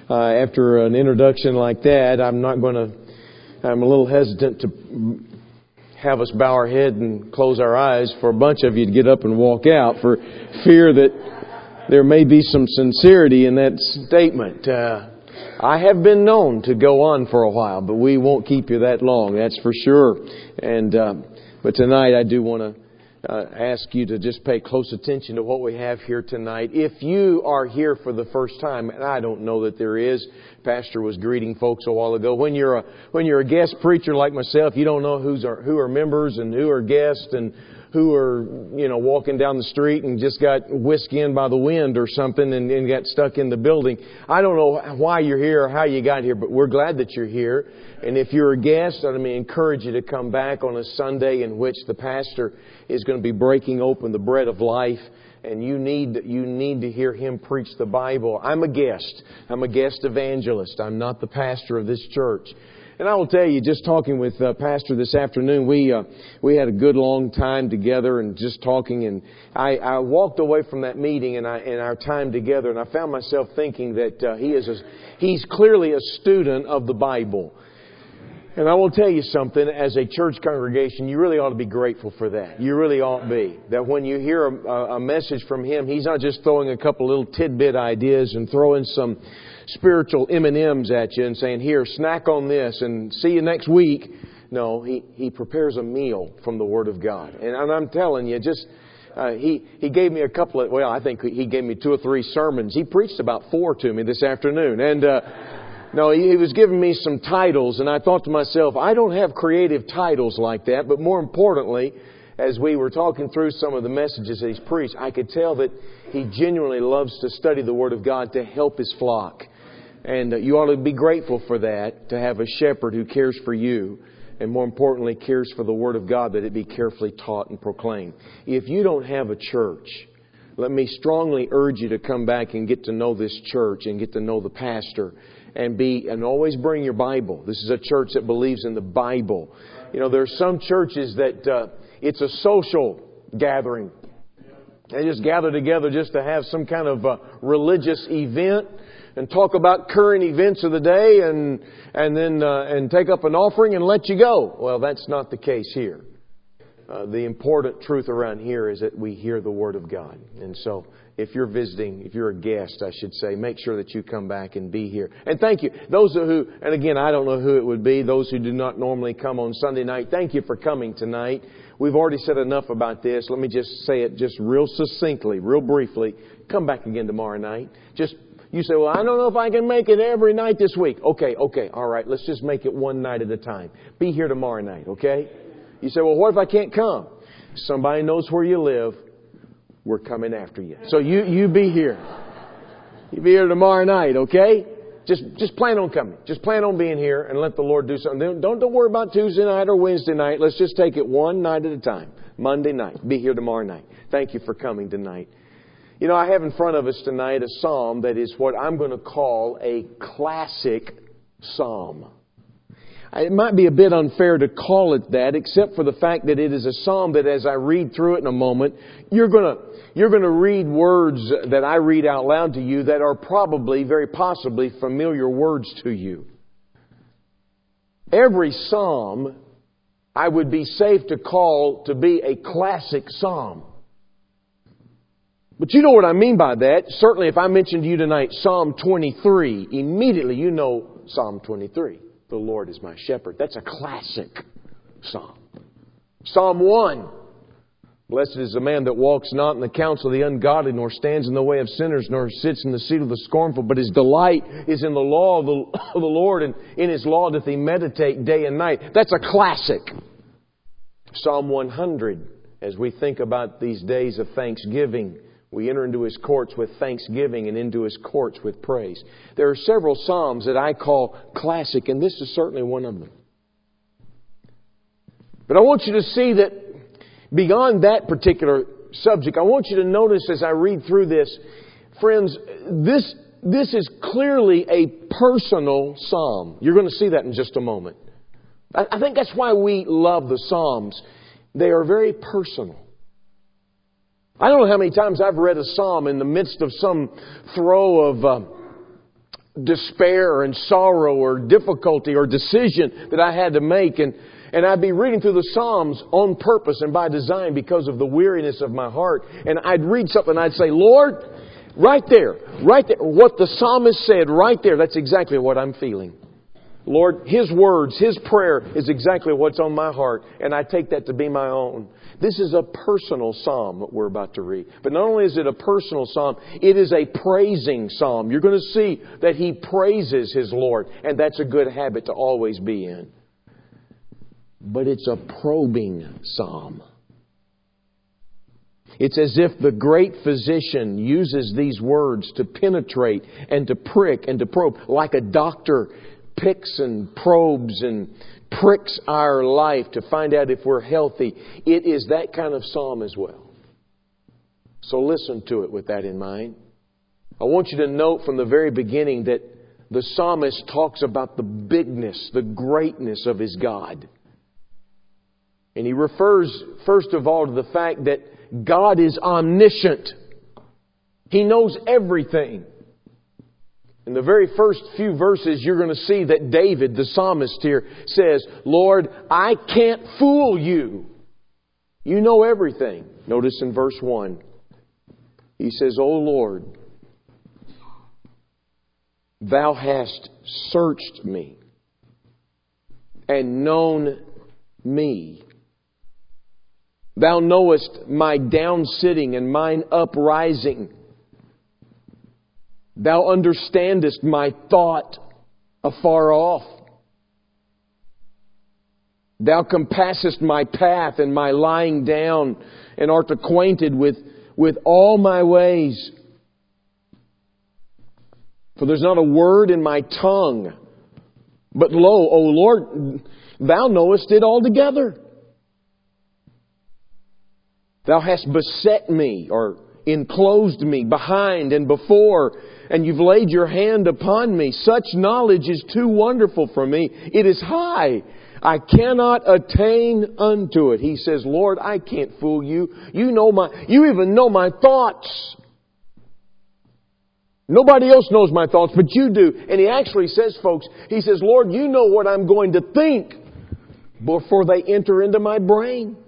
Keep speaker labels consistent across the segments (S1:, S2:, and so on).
S1: After an introduction like that, I'm a little hesitant to have us bow our head and close our eyes for a bunch of you to get up and walk out for fear that there may be some sincerity in that statement. I have been known to go on for a while, but we won't keep you that long, that's for sure. But tonight I do want to ask you to just pay close attention to what we have here tonight. If you are here for the first time, and I don't know that there is, Pastor was greeting folks a while ago. When you're a guest preacher like myself, you don't know who are members and who are guests and who are, walking down the street and just got whisked in by the wind or something and got stuck in the building. I don't know why you're here or how you got here, but we're glad that you're here. And if you're a guest, I encourage you to come back on a Sunday in which the pastor is going to be breaking open the bread of life. And you need to hear him preach the Bible. I'm a guest. I'm a guest evangelist. I'm not the pastor of this church. And I will tell you, just talking with Pastor this afternoon, we had a good long time together and just talking. And I walked away from that meeting and our time together, and I found myself thinking that he's clearly a student of the Bible. And I will tell you something, as a church congregation, you really ought to be grateful for that. You really ought to be. That when you hear a message from him, he's not just throwing a couple little tidbit ideas and throwing some spiritual M&Ms at you and saying, here, snack on this and see you next week. No, he prepares a meal from the Word of God. And I'm telling you, he gave me I think he gave me 2 or 3 sermons. He preached about 4 to me this afternoon. And, no, he was giving me some titles, and I thought to myself, I don't have creative titles like that, but more importantly, as we were talking through some of the messages that he's preached, I could tell that he genuinely loves to study the Word of God to help his flock. And you ought to be grateful for that, to have a shepherd who cares for you, and more importantly, cares for the Word of God, that it be carefully taught and proclaimed. If you don't have a church, let me strongly urge you to come back and get to know this church and get to know the pastor. And always bring your Bible. This is a church that believes in the Bible. There are some churches that it's a social gathering. They just gather together just to have some kind of religious event and talk about current events of the day and then take up an offering and let you go. Well, that's not the case here. The important truth around here is that we hear the Word of God. And so if you're visiting, if you're a guest, I should say, make sure that you come back and be here. And thank you. Those who, and again, I don't know who it would be, those who do not normally come on Sunday night, thank you for coming tonight. We've already said enough about this. Let me just say it just real succinctly, real briefly. Come back again tomorrow night. You say, well, I don't know if I can make it every night this week. Okay, all right. Let's just make it one night at a time. Be here tomorrow night, okay? You say, well, what if I can't come? Somebody knows where you live. We're coming after you. So you be here. You be here tomorrow night, okay? Just plan on coming. Just plan on being here and let the Lord do something. Don't worry about Tuesday night or Wednesday night. Let's just take it one night at a time. Monday night. Be here tomorrow night. Thank you for coming tonight. I have in front of us tonight a psalm that is what I'm going to call a classic psalm. It might be a bit unfair to call it that, except for the fact that it is a psalm that as I read through it in a moment, you're going to read words that I read out loud to you that are probably, very possibly, familiar words to you. Every psalm I would be safe to call to be a classic psalm. But you know what I mean by that. Certainly if I mention to you tonight Psalm 23, immediately you know Psalm 23. The Lord is my shepherd. That's a classic psalm. Psalm 1. Blessed is the man that walks not in the counsel of the ungodly, nor stands in the way of sinners, nor sits in the seat of the scornful. But his delight is in the law of the Lord, and in his law doth he meditate day and night. That's a classic. Psalm 100. As we think about these days of thanksgiving, we enter into His courts with thanksgiving and into His courts with praise. There are several psalms that I call classic, and this is certainly one of them. But I want you to see that beyond that particular subject, I want you to notice as I read through this, friends, this is clearly a personal psalm. You're going to see that in just a moment. I think that's why we love the Psalms. They are very personal. I don't know how many times I've read a psalm in the midst of some throw despair and sorrow or difficulty or decision that I had to make. And I'd be reading through the Psalms on purpose and by design because of the weariness of my heart. And I'd read something and I'd say, Lord, right there, what the psalmist said right there, that's exactly what I'm feeling. Lord, His words, His prayer is exactly what's on my heart. And I take that to be my own. This is a personal psalm that we're about to read. But not only is it a personal psalm, it is a praising psalm. You're going to see that he praises his Lord. And that's a good habit to always be in. But it's a probing psalm. It's as if the great physician uses these words to penetrate and to prick and to probe. Like a doctor picks and probes and pricks our life to find out if we're healthy. It is that kind of psalm as well. So listen to it with that in mind. I want you to note from the very beginning that the psalmist talks about the bigness, the greatness of his God. And he refers, first of all, to the fact that God is omniscient. He knows everything. In the very first few verses, you're going to see that David, the psalmist here, says, Lord, I can't fool you. You know everything. Notice in verse 1, he says, O Lord, Thou hast searched me and known me. Thou knowest my downsitting and mine uprising. Thou understandest my thought afar off. Thou compassest my path and my lying down, and art acquainted with all my ways. For there's not a word in my tongue. But lo, O Lord, Thou knowest it altogether. Thou hast beset me, or enclosed me behind and before, and You've laid Your hand upon me. Such knowledge is too wonderful for me. It is high. I cannot attain unto it. He says, Lord, I can't fool You. You even know my thoughts. Nobody else knows my thoughts, but You do. And he actually says, folks, he says, Lord, You know what I'm going to think before they enter into my brain.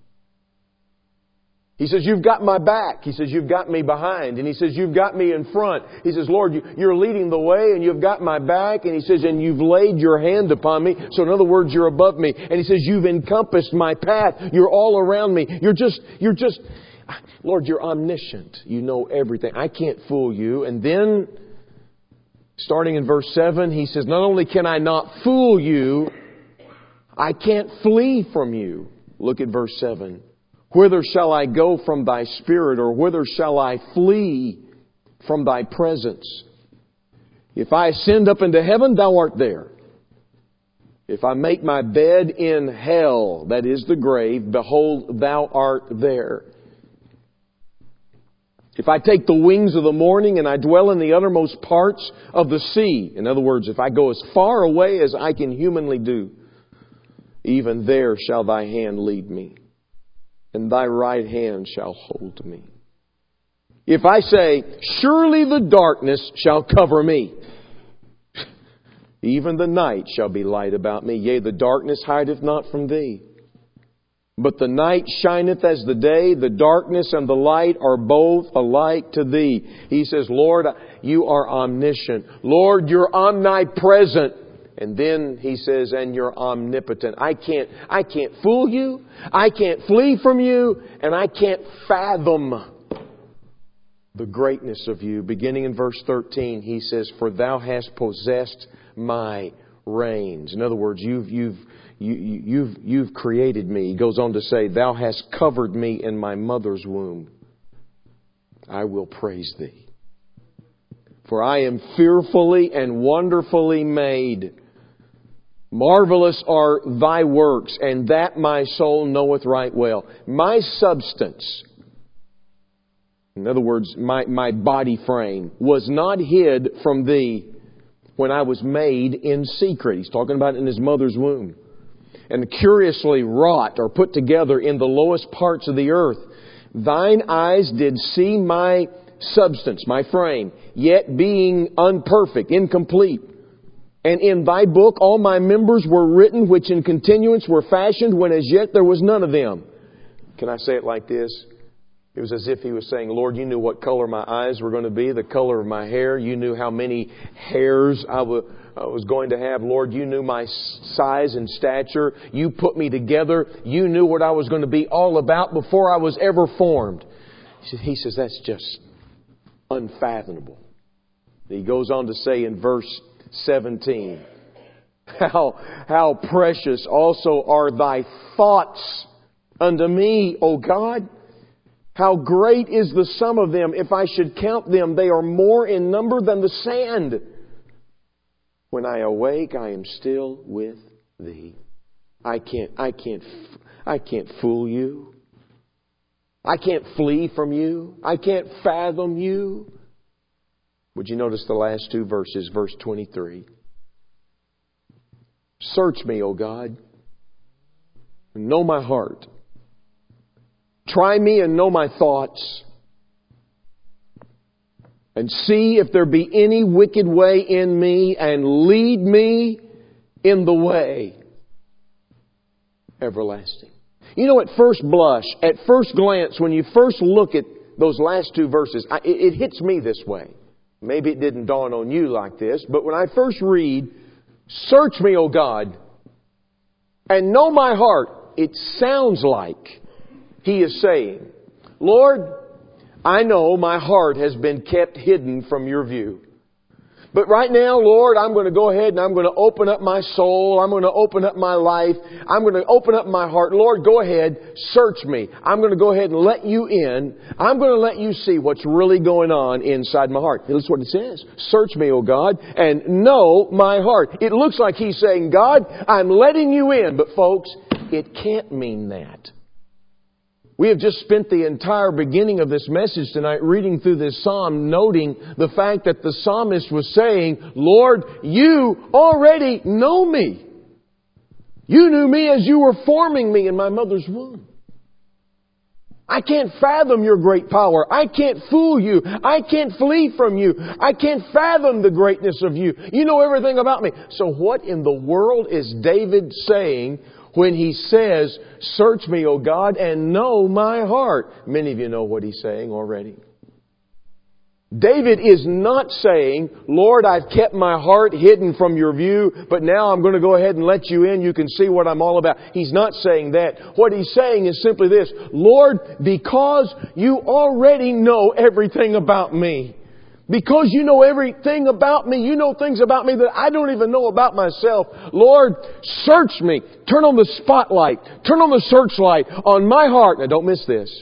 S1: He says, You've got my back. He says, You've got me behind. And He says, You've got me in front. He says, Lord, You're leading the way and You've got my back. And He says, and You've laid Your hand upon me. So in other words, You're above me. And He says, You've encompassed my path. You're all around me. You're just, Lord, You're omniscient. You know everything. I can't fool You. And then, starting in verse 7, He says, not only can I not fool You, I can't flee from You. Look at verse 7. Whither shall I go from Thy Spirit, or whither shall I flee from Thy presence? If I ascend up into heaven, Thou art there. If I make my bed in hell, that is the grave, behold, Thou art there. If I take the wings of the morning and I dwell in the uttermost parts of the sea, in other words, if I go as far away as I can humanly do, even there shall Thy hand lead me, and Thy right hand shall hold me. If I say, surely the darkness shall cover me, even the night shall be light about me. Yea, the darkness hideth not from Thee. But the night shineth as the day, the darkness and the light are both alike to Thee. He says, Lord, You are omniscient. Lord, You're omnipresent. And then he says, and You're omnipotent. I can't fool You. I can't flee from You. And I can't fathom the greatness of You. Beginning in verse 13, he says, for Thou hast possessed my reins. In other words, You've created me. He goes on to say, Thou hast covered me in my mother's womb. I will praise Thee. For I am fearfully and wonderfully made. Marvelous are Thy works, and that my soul knoweth right well. My substance, in other words, my body frame, was not hid from Thee when I was made in secret. He's talking about in his mother's womb. And curiously wrought or put together in the lowest parts of the earth. Thine eyes did see my substance, my frame, yet being unperfect, incomplete. And in thy book all my members were written, which in continuance were fashioned, when as yet there was none of them. Can I say it like this? It was as if he was saying, Lord, you knew what color my eyes were going to be, the color of my hair. You knew how many hairs I was going to have. Lord, you knew my size and stature. You put me together. You knew what I was going to be all about before I was ever formed. He says, that's just unfathomable. He goes on to say in verse 17, how precious also are thy thoughts unto me, O God. How great is the sum of them. If I should count them, they are more in number than the sand. When I awake, I am still with thee. I can't fool you. I can't flee from you. I can't fathom you. Would you notice the last two verses, verse 23? Search me, O God, and know my heart. Try me and know my thoughts, and see if there be any wicked way in me, and lead me in the way everlasting. You know, at first blush, at first glance, when you first look at those last two verses, it hits me this way. Maybe it didn't dawn on you like this, but when I first read, search me, O God, and know my heart, it sounds like He is saying, Lord, I know my heart has been kept hidden from your view. But right now, Lord, I'm going to go ahead and I'm going to open up my soul. I'm going to open up my life. I'm going to open up my heart. Lord, go ahead, search me. I'm going to go ahead and let you in. I'm going to let you see what's really going on inside my heart. That's what it says. Search me, O God, and know my heart. It looks like He's saying, God, I'm letting you in. But folks, it can't mean that. We have just spent the entire beginning of this message tonight reading through this psalm, noting the fact that the psalmist was saying, Lord, you already know me. You knew me as you were forming me in my mother's womb. I can't fathom your great power. I can't fool you. I can't flee from you. I can't fathom the greatness of you. You know everything about me. So what in the world is David saying when he says, search me, O God, and know my heart? Many of you know what he's saying already. David is not saying, Lord, I've kept my heart hidden from your view, but now I'm going to go ahead and let you in. You can see what I'm all about. He's not saying that. What he's saying is simply this, Lord, because you already know everything about me. Because you know everything about me, you know things about me that I don't even know about myself. Lord, search me. Turn on the spotlight. Turn on the searchlight on my heart. Now don't miss this.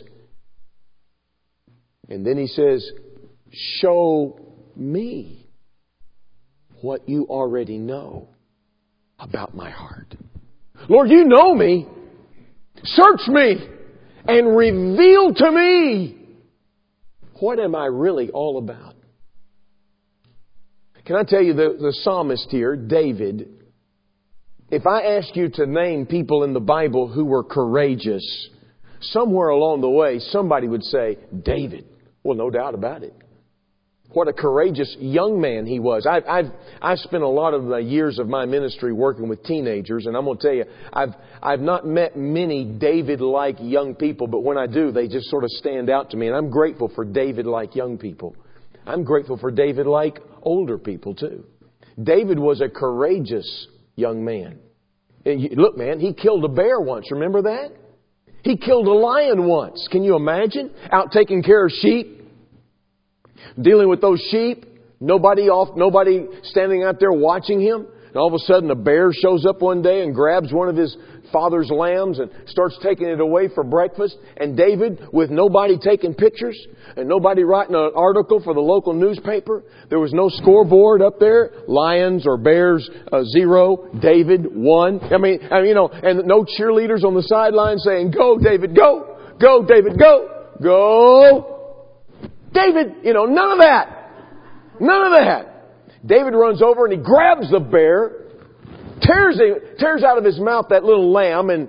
S1: And then he says, show me what you already know about my heart. Lord, you know me. Search me and reveal to me, what am I really all about? Can I tell you, the psalmist here, David, if I ask you to name people in the Bible who were courageous, somewhere along the way, somebody would say, David. Well, no doubt about it. What a courageous young man he was. I've spent a lot of the years of my ministry working with teenagers, and I'm going to tell you, I've not met many David-like young people, but when I do, they just sort of stand out to me, and I'm grateful for David-like young people. I'm grateful for David-like older people too. David was a courageous young man. And look, man, he killed a bear once. Remember that? He killed a lion once. Can you imagine? Out taking care of sheep, dealing with those sheep, nobody standing out there watching him. And all of a sudden a bear shows up one day and grabs one of his father's lambs and starts taking it away for breakfast. And David, with nobody taking pictures and nobody writing an article for the local newspaper, there was no scoreboard up there. Lions or bears, 0. David, 1. I mean, and no cheerleaders on the sideline saying, go, David, go. Go, David, go. Go. David, none of that. None of that. David runs over and he grabs the bear, tears out of his mouth that little lamb and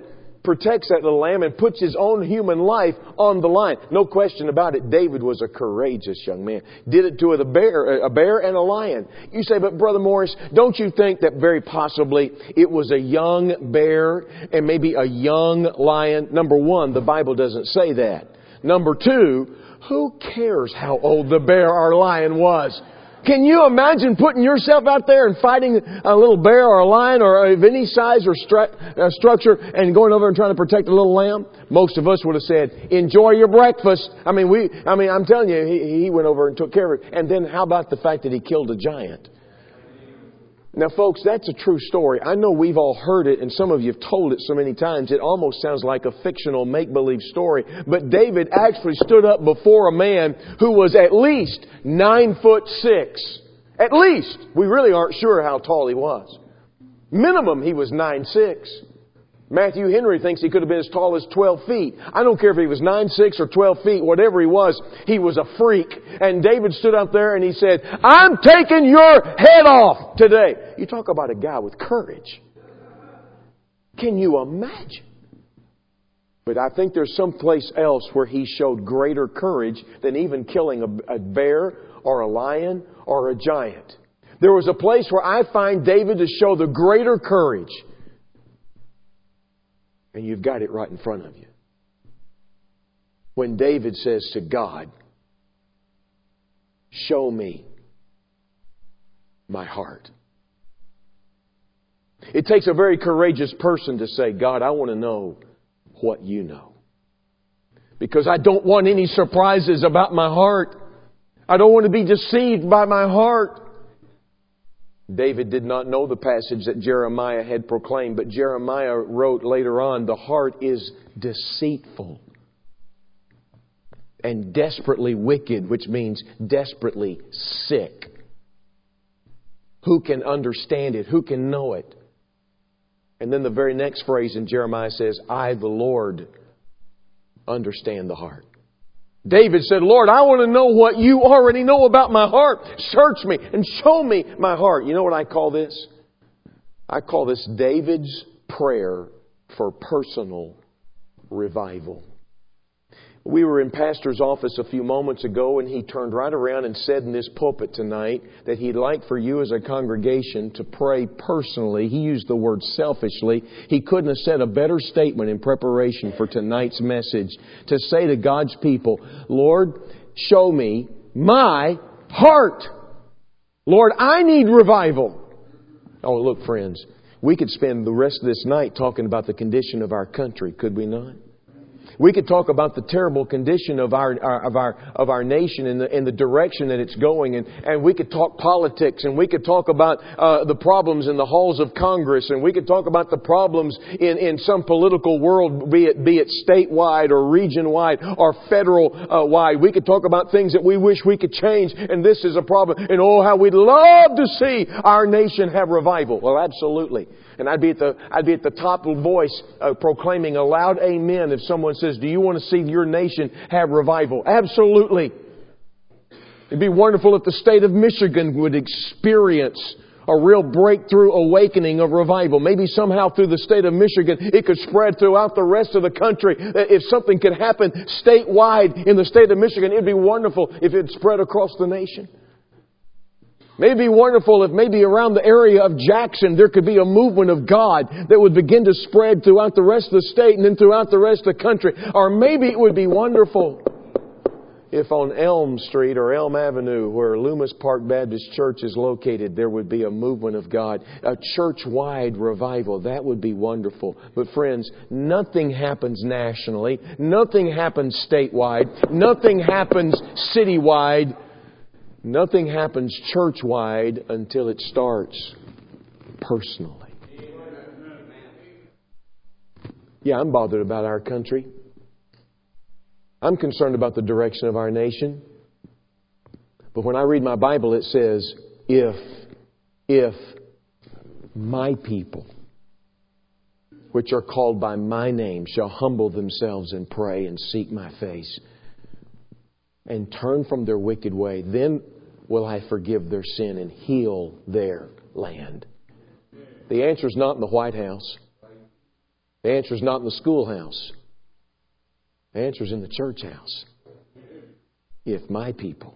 S1: protects that little lamb and puts his own human life on the line. No question about it, David was a courageous young man. Did it to a bear and a lion. You say, but Brother Morris, don't you think that very possibly it was a young bear and maybe a young lion? Number one, the Bible doesn't say that. Number two, who cares how old the bear or lion was? Can you imagine putting yourself out there and fighting a little bear or a lion or of any size or structure and going over and trying to protect a little lamb? Most of us would have said, enjoy your breakfast. I'm telling you, he went over and took care of it. And then how about the fact that he killed a giant? Now, folks, that's a true story. I know we've all heard it, and some of you have told it so many times, it almost sounds like a fictional make-believe story. But David actually stood up before a man who was at least 9'6". At least. We really aren't sure how tall he was. Minimum, he was 9'6". Matthew Henry thinks he could have been as tall as 12 feet. I don't care if he was 9'6" or 12 feet, whatever he was a freak. And David stood up there and he said, I'm taking your head off today. You talk about a guy with courage. Can you imagine? But I think there's someplace else where he showed greater courage than even killing a bear or a lion or a giant. There was a place where I find David to show the greater courage. And you've got it right in front of you. When David says to God, show me my heart. It takes a very courageous person to say, God, I want to know what you know. Because I don't want any surprises about my heart. I don't want to be deceived by my heart. David did not know the passage that Jeremiah had proclaimed, but Jeremiah wrote later on, the heart is deceitful and desperately wicked, which means desperately sick. Who can understand it? Who can know it? And then the very next phrase in Jeremiah says, I, the Lord, understand the heart. David said, Lord, I want to know what you already know about my heart. Search me and show me my heart. You know what I call this? I call this David's prayer for personal revival. We were in Pastor's office a few moments ago, and he turned right around and said in this pulpit tonight that he'd like for you as a congregation to pray personally. He used the word selfishly. He couldn't have said a better statement in preparation for tonight's message to say to God's people, Lord, show me my heart. Lord, I need revival. Oh, look, friends, we could spend the rest of this night talking about the condition of our country, could we not? We could talk about the terrible condition of our nation and the direction that it's going, and we could talk politics, and we could talk about the problems in the halls of Congress, and we could talk about the problems in some political world, be it statewide or region-wide or federal-wide. We could talk about things that we wish we could change, and this is a problem. And oh, how we'd love to see our nation have revival. Well, absolutely. And I'd be at the top voice proclaiming a loud amen if someone says, do you want to see your nation have revival? Absolutely. It'd be wonderful if the state of Michigan would experience a real breakthrough awakening of revival. Maybe somehow through the state of Michigan, it could spread throughout the rest of the country. If something could happen statewide in the state of Michigan, it'd be wonderful if it spread across the nation. Maybe it'd be wonderful if maybe around the area of Jackson there could be a movement of God that would begin to spread throughout the rest of the state and then throughout the rest of the country. Or maybe it would be wonderful if on Elm Street or Elm Avenue, where Loomis Park Baptist Church is located, there would be a movement of God, a church-wide revival. That would be wonderful. But friends, nothing happens nationally. Nothing happens statewide. Nothing happens citywide. Nothing happens church-wide until it starts personally. Yeah, I'm bothered about our country. I'm concerned about the direction of our nation. But when I read my Bible, it says, if my people, which are called by my name, shall humble themselves and pray and seek my face and turn from their wicked way, then will I forgive their sin and heal their land. The answer is not in the White House. The answer is not in the schoolhouse. The answer is in the church house. If my people.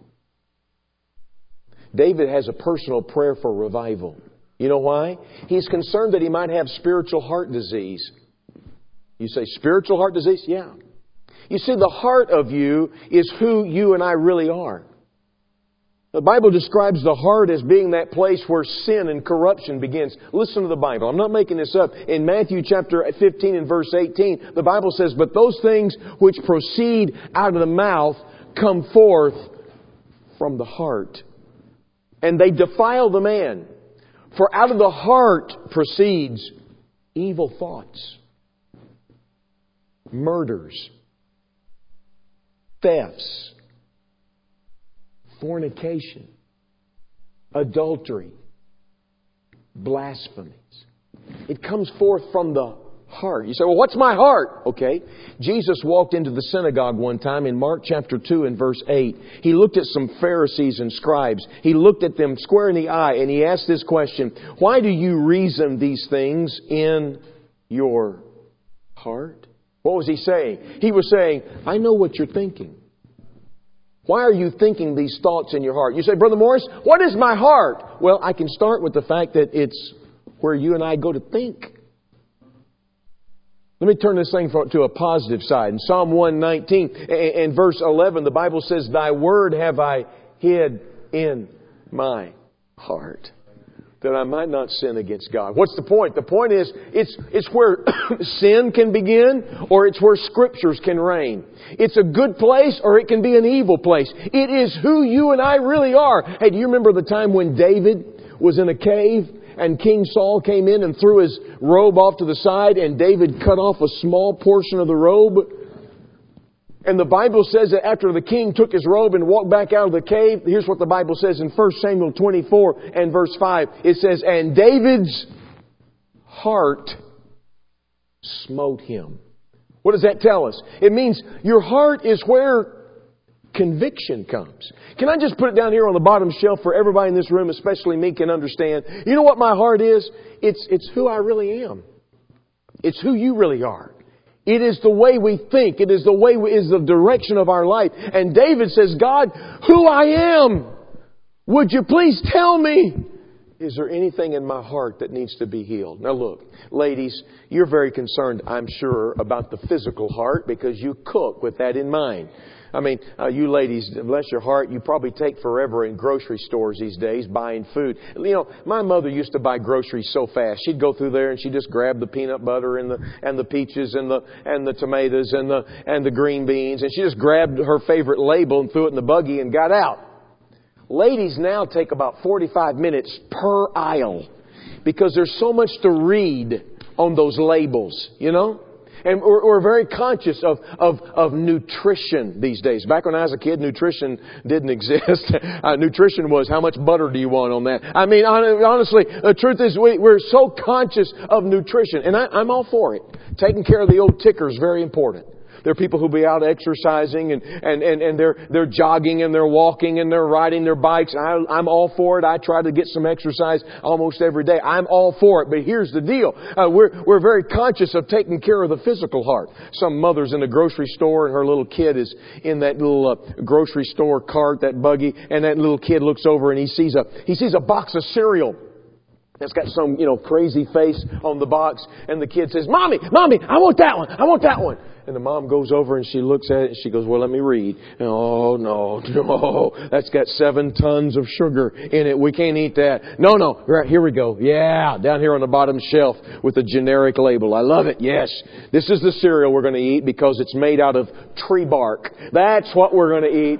S1: David has a personal prayer for revival. You know why? He's concerned that he might have spiritual heart disease. You say, spiritual heart disease? Yeah. You see, the heart of you is who you and I really are. The Bible describes the heart as being that place where sin and corruption begins. Listen to the Bible. I'm not making this up. In Matthew chapter 15 and verse 18, the Bible says, "But those things which proceed out of the mouth come forth from the heart. And they defile the man. For out of the heart proceeds evil thoughts, murders, thefts, fornication, adultery, blasphemies." It comes forth from the heart. You say, well, what's my heart? Okay. Jesus walked into the synagogue one time in Mark chapter 2 and verse 8. He looked at some Pharisees and scribes. He looked at them square in the eye and he asked this question: why do you reason these things in your heart? What was he saying? He was saying, I know what you're thinking. Why are you thinking these thoughts in your heart? You say, Brother Morris, what is my heart? Well, I can start with the fact that it's where you and I go to think. Let me turn this thing to a positive side. In Psalm 119 and verse 11, the Bible says, "Thy word have I hid in my heart, that I might not sin against God." What's the point? The point is, it's where sin can begin, or it's where Scriptures can reign. It's a good place, or it can be an evil place. It is who you and I really are. Hey, do you remember the time when David was in a cave and King Saul came in and threw his robe off to the side, and David cut off a small portion of the robe? And the Bible says that after the king took his robe and walked back out of the cave, here's what the Bible says in 1 Samuel 24 and verse 5. It says, "And David's heart smote him." What does that tell us? It means your heart is where conviction comes. Can I just put it down here on the bottom shelf for everybody in this room, especially me, can understand? You know what my heart is? It's who I really am. It's who you really are. It is the way we think. It is the direction of our life. And David says, God, who I am, would you please tell me? Is there anything in my heart that needs to be healed? Now look, ladies, you're very concerned, I'm sure, about the physical heart because you cook with that in mind. I mean, you ladies, bless your heart, you probably take forever in grocery stores these days buying food. You know, my mother used to buy groceries so fast. She'd go through there and she'd just grab the peanut butter and the peaches and the tomatoes and the green beans, and she just grabbed her favorite label and threw it in the buggy and got out. Ladies now take about 45 minutes per aisle because there's so much to read on those labels, you know? And we're very conscious of nutrition these days. Back when I was a kid, nutrition didn't exist. Nutrition was how much butter do you want on that? I mean, honestly, the truth is we're so conscious of nutrition. And I'm all for it. Taking care of the old ticker is very important. There are people who'll be out exercising and they're jogging and they're walking and they're riding their bikes. I'm all for it. I try to get some exercise almost every day. I'm all for it. But here's the deal. We're very conscious of taking care of the physical heart. Some mother's in a grocery store and her little kid is in that little grocery store cart, that buggy, and that little kid looks over and he sees a box of cereal. It's got some, crazy face on the box, and the kid says, Mommy, I want that one. I want that one. And the mom goes over and she looks at it and she goes, well, let me read. Oh, no, that's got 7 tons of sugar in it. We can't eat that. No, right, here we go. Yeah, down here on the bottom shelf with the generic label. I love it. Yes, this is the cereal we're going to eat because it's made out of tree bark. That's what we're going to eat.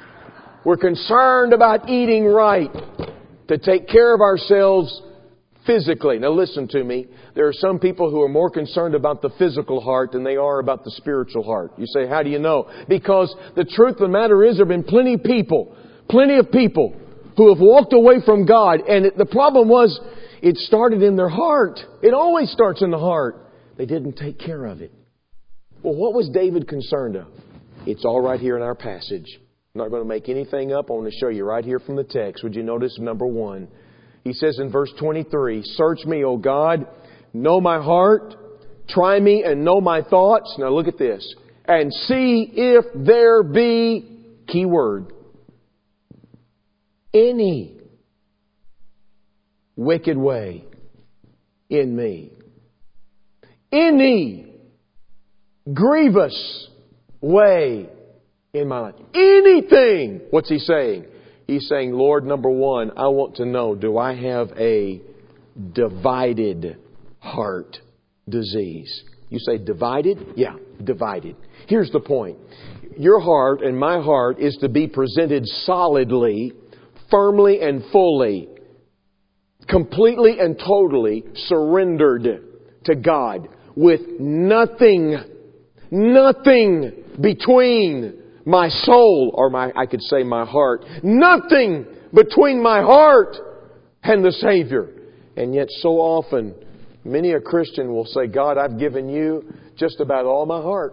S1: We're concerned about eating right to take care of ourselves physically. Now listen to me. There are some people who are more concerned about the physical heart than they are about the spiritual heart. You say, how do you know? Because the truth of the matter is there have been plenty of people who have walked away from God, and the problem was it started in their heart. It always starts in the heart. They didn't take care of it. Well, what was David concerned of? It's all right here in our passage. I'm not going to make anything up. I want to show you right here from the text. Would you notice number 1? He says in verse 23, search me, O God, know my heart, Try me and know my thoughts. Now look at this. And see if there be, key word, any wicked way in me. Any grievous way in my life. Anything. What's He saying? He's saying, Lord, number one, I want to know, do I have a divided heart disease? You say divided? Yeah, divided. Here's the point. Your heart and my heart is to be presented solidly, firmly and fully, completely and totally surrendered to God, with nothing between my soul, or I could say my heart, nothing between my heart and the Savior. And yet so often, many a Christian will say, God, I've given You just about all my heart.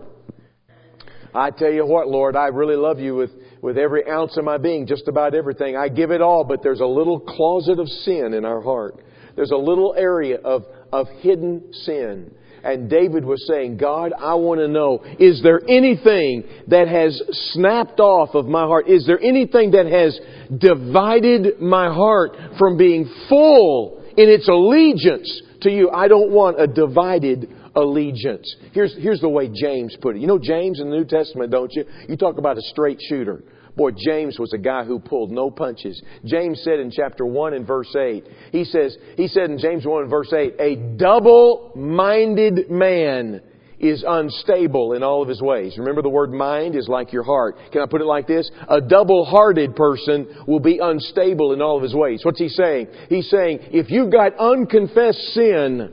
S1: I tell you what, Lord, I really love You with every ounce of my being, just about everything. I give it all, but there's a little closet of sin in our heart. There's a little area of hidden sin. And David was saying, God, I want to know, is there anything that has snapped off of my heart? Is there anything that has divided my heart from being full in its allegiance to You? I don't want a divided allegiance. Here's the way James put it. You know James in the New Testament, don't you? You talk about a straight shooter. Boy, James was a guy who pulled no punches. James said in chapter 1 and verse 8, he said in James 1 and verse 8, a double-minded man is unstable in all of his ways. Remember, the word mind is like your heart. Can I put it like this? A double-hearted person will be unstable in all of his ways. What's he saying? He's saying, if you've got unconfessed sin,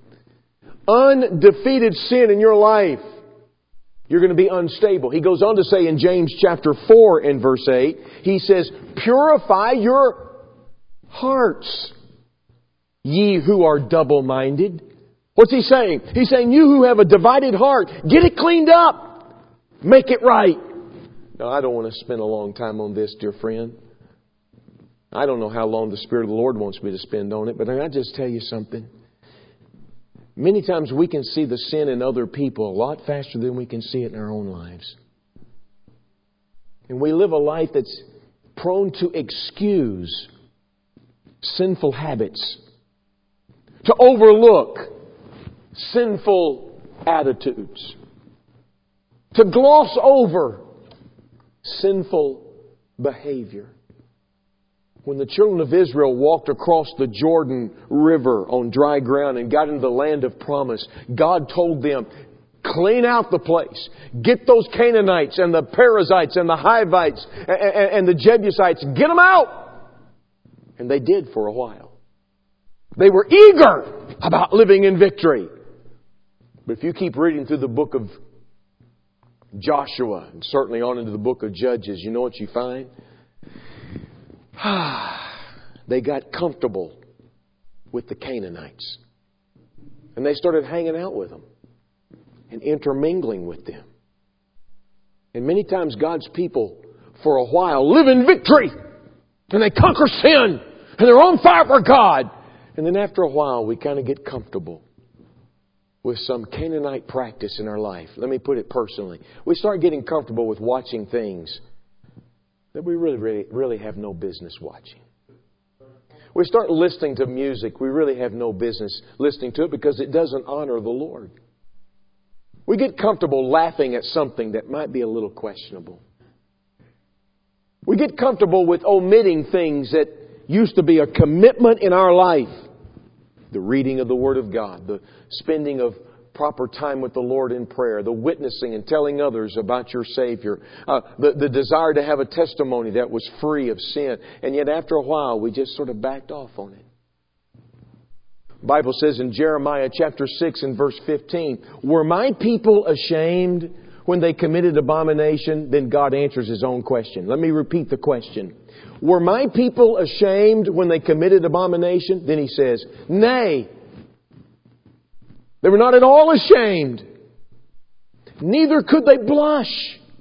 S1: undefeated sin in your life, you're going to be unstable. He goes on to say in James chapter 4 and verse 8, he says, purify your hearts, ye who are double-minded. What's he saying? He's saying, you who have a divided heart, get it cleaned up. Make it right. Now, I don't want to spend a long time on this, dear friend. I don't know how long the Spirit of the Lord wants me to spend on it, but I just tell you something. Many times we can see the sin in other people a lot faster than we can see it in our own lives. And we live a life that's prone to excuse sinful habits, to overlook sinful attitudes, to gloss over sinful behavior. When the children of Israel walked across the Jordan River on dry ground and got into the land of promise, God told them, clean out the place. Get those Canaanites and the Perizzites and the Hivites and the Jebusites. Get them out! And they did for a while. They were eager about living in victory. But if you keep reading through the book of Joshua and certainly on into the book of Judges, you know what you find? They got comfortable with the Canaanites. And they started hanging out with them and intermingling with them. And many times God's people, for a while, live in victory. And they conquer sin. And they're on fire for God. And then after a while, we kind of get comfortable with some Canaanite practice in our life. Let me put it personally. We start getting comfortable with watching things that we really have no business watching. We start listening to music we really have no business listening to it because it doesn't honor the Lord. We get comfortable laughing at something that might be a little questionable. We get comfortable with omitting things that used to be a commitment in our life. The reading of the Word of God, the spending of proper time with the Lord in prayer, the witnessing and telling others about your Savior, the desire to have a testimony that was free of sin. And yet after a while, we just sort of backed off on it. The Bible says in Jeremiah chapter 6 and verse 15, were my people ashamed when they committed abomination? Then God answers His own question. Let me repeat the question. Were my people ashamed when they committed abomination? Then He says, nay. They were not at all ashamed. Neither could they blush.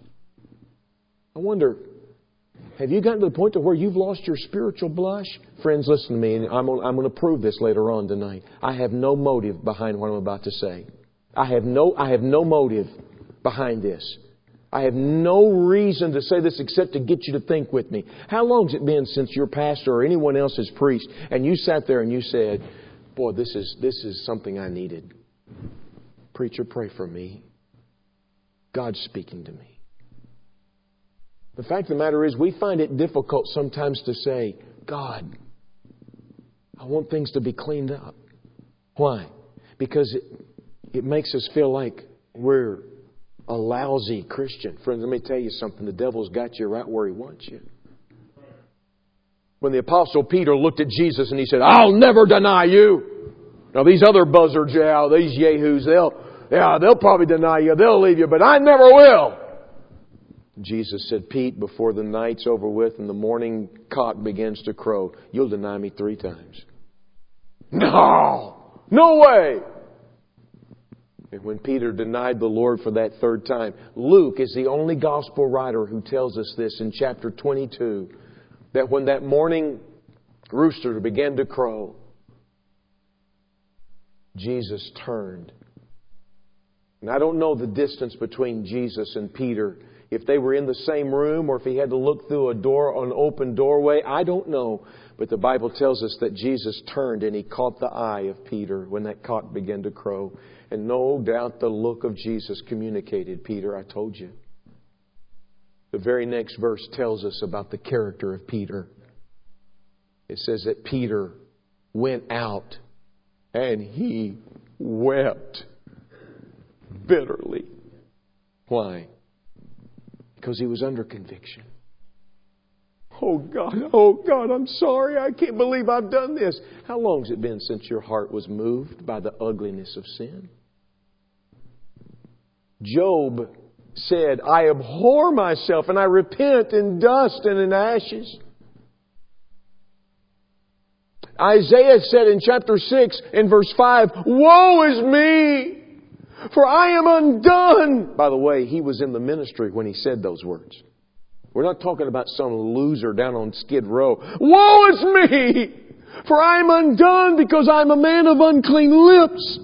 S1: I wonder, have you gotten to the point to where you've lost your spiritual blush? Friends, listen to me, and I'm going to prove this later on tonight. I have no motive behind what I'm about to say. I have no motive behind this. I have no reason to say this except to get you to think with me. How long has it been since your pastor or anyone else has preached and you sat there and you said, boy, this is something I needed. Preacher, pray for me. God's speaking to me. The fact of the matter is we find it difficult sometimes to say, God, I want things to be cleaned up. Why? Because it makes us feel like we're a lousy Christian. Friends, let me tell you something. The devil's got you right where he wants you. When the Apostle Peter looked at Jesus and he said, I'll never deny you. Now these other buzzards, these yahoos, they'll probably deny you. They'll leave you, but I never will. Jesus said, Pete, before the night's over with and the morning cock begins to crow, you'll deny me 3 times. No way. And when Peter denied the Lord for that 3rd time, Luke is the only gospel writer who tells us this in chapter 22, that when that morning rooster began to crow, Jesus turned. And I don't know the distance between Jesus and Peter. If they were in the same room or if he had to look through an open doorway, I don't know. But the Bible tells us that Jesus turned and He caught the eye of Peter when that cock began to crow. And no doubt the look of Jesus communicated, Peter, I told you. The very next verse tells us about the character of Peter. It says that Peter went out and he wept bitterly. Why? Because he was under conviction. Oh God, I'm sorry. I can't believe I've done this. How long has it been since your heart was moved by the ugliness of sin? Job said, I abhor myself and I repent in dust and in ashes. Isaiah said in chapter 6 in verse 5, woe is me! For I am undone. By the way, he was in the ministry when he said those words. We're not talking about some loser down on Skid Row. Woe is me! For I am undone because I am a man of unclean lips.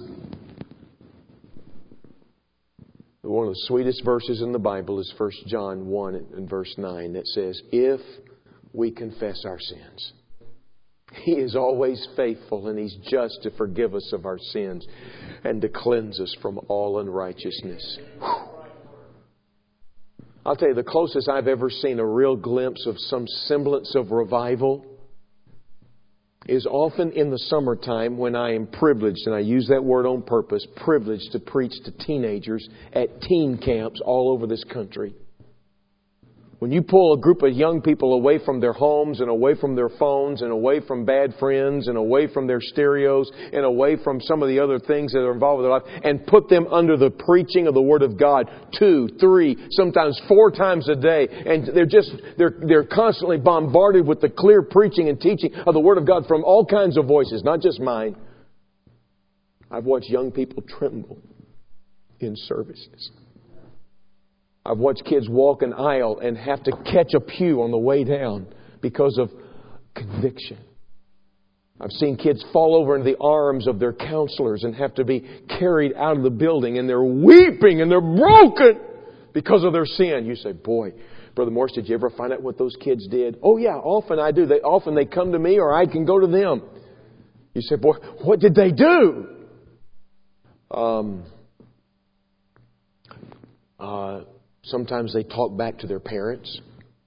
S1: One of the sweetest verses in the Bible is 1 John 1 and verse 9 that says, if we confess our sins, He is always faithful and He's just to forgive us of our sins and to cleanse us from all unrighteousness. Whew. I'll tell you, the closest I've ever seen a real glimpse of some semblance of revival is often in the summertime when I am privileged, and I use that word on purpose, privileged to preach to teenagers at teen camps all over this country. When you pull a group of young people away from their homes and away from their phones and away from bad friends and away from their stereos and away from some of the other things that are involved with their life and put them under the preaching of the Word of God 2, 3, sometimes 4 times a day, and they're constantly bombarded with the clear preaching and teaching of the Word of God from all kinds of voices, not just mine. I've watched young people tremble in services. I've watched kids walk an aisle and have to catch a pew on the way down because of conviction. I've seen kids fall over into the arms of their counselors and have to be carried out of the building, and they're weeping and they're broken because of their sin. You say, boy, Brother Morris, did you ever find out what those kids did? Oh yeah, often I do. Often they come to me or I can go to them. You say, boy, what did they do? Sometimes they talk back to their parents.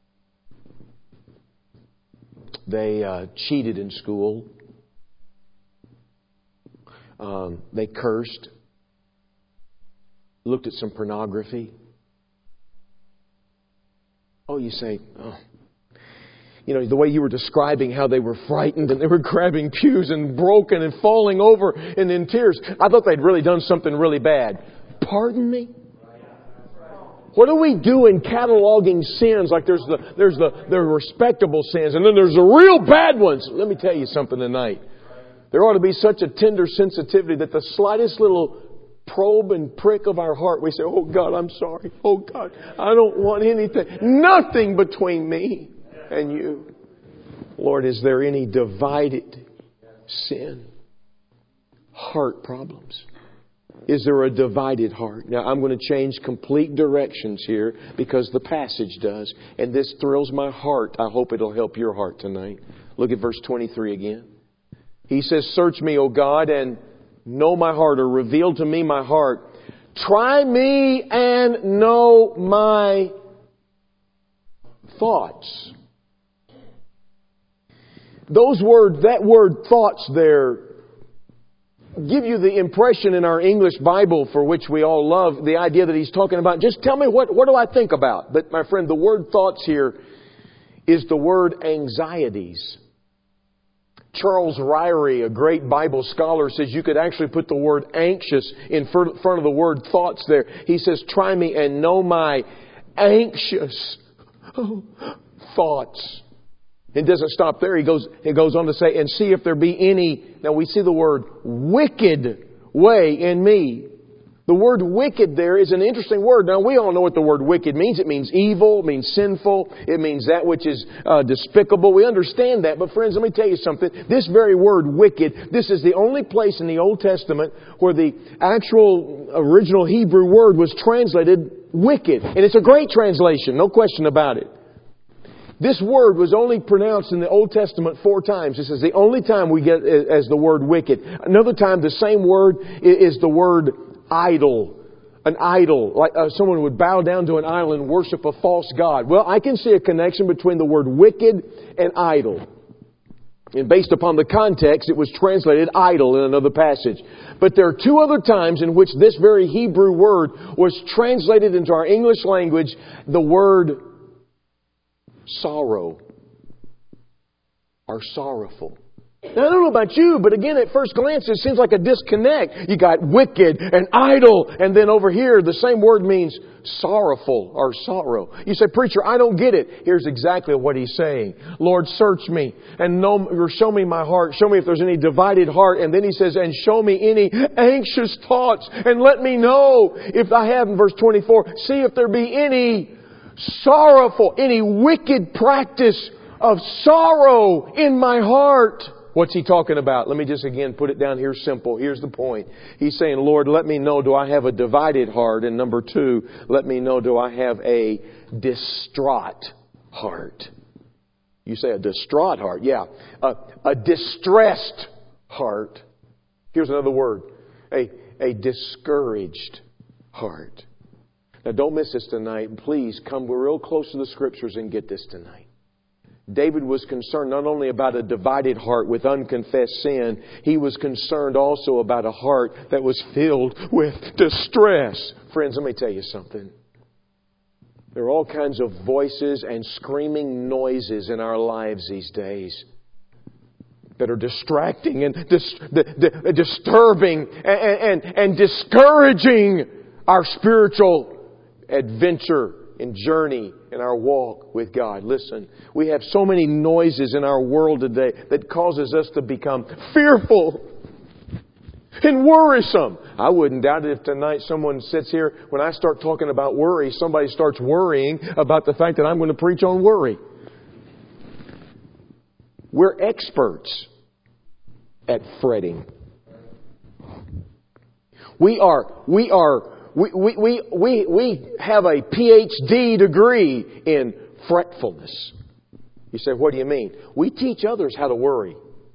S1: They cheated in school. They cursed. Looked at some pornography. Oh, you say, the way you were describing how they were frightened and they were grabbing pews and broken and falling over and in tears. I thought they'd really done something really bad. Pardon me? What do we do in cataloging sins? Like there's the respectable sins and then there's the real bad ones. Let me tell you something tonight. There ought to be such a tender sensitivity that the slightest little probe and prick of our heart, we say, oh God, I'm sorry. Oh God, I don't want anything. Nothing between me and you. Lord, is there any divided sin? Heart problems. Is there a divided heart? Now, I'm going to change complete directions here because the passage does. And this thrills my heart. I hope it'll help your heart tonight. Look at verse 23 again. He says, "Search me, O God, and know my heart," or reveal to me my heart. "Try me and know my thoughts." That word thoughts there give you the impression in our English Bible, for which we all love, the idea that he's talking about, just tell me what do I think about? But my friend, the word thoughts here is the word anxieties. Charles Ryrie, a great Bible scholar, says you could actually put the word anxious in front of the word thoughts there. He says, "Try me and know my anxious thoughts." It doesn't stop there. He goes on to say, "And see if there be any," now we see the word "wicked way in me." The word wicked there is an interesting word. Now we all know what the word wicked means. It means evil, it means sinful, it means that which is despicable. We understand that. But friends, let me tell you something. This very word wicked, this is the only place in the Old Testament where the actual original Hebrew word was translated wicked. And it's a great translation, no question about it. This word was only pronounced in the Old Testament 4 times. This is the only time we get as the word wicked. Another time the same word is the word idol. An idol. Like someone would bow down to an idol and worship a false god. Well, I can see a connection between the word wicked and idol. And based upon the context, it was translated idol in another passage. But there are 2 other times in which this very Hebrew word was translated into our English language, the word sorrow or sorrowful. Now, I don't know about you, but again, at first glance, it seems like a disconnect. You got wicked and idle, and then over here, the same word means sorrowful or sorrow. You say, "Preacher, I don't get it." Here's exactly what he's saying. "Lord, search me and know, or show me my heart. Show me if there's any divided heart." And then he says, "And show me any anxious thoughts, and let me know if I have," in verse 24, "see if there be any sorrowful, any wicked practice of sorrow in my heart." What's he talking about? Let me just again put it down here simple. Here's the point. He's saying, "Lord, let me know, do I have a divided heart? And number 2, let me know, do I have a distraught heart?" You say a distraught heart. Yeah. A distressed heart. Here's another word. A discouraged heart. Now don't miss this tonight. Please come real close to the Scriptures and get this tonight. David was concerned not only about a divided heart with unconfessed sin, he was concerned also about a heart that was filled with distress. Friends, let me tell you something. There are all kinds of voices and screaming noises in our lives these days that are distracting and disturbing and discouraging our spiritual adventure and journey in our walk with God. Listen, we have so many noises in our world today that causes us to become fearful and worrisome. I wouldn't doubt it if tonight someone sits here, when I start talking about worry, somebody starts worrying about the fact that I'm going to preach on worry. We're experts at fretting. We have a PhD degree in fretfulness. You say, what do you mean? We teach others how to worry.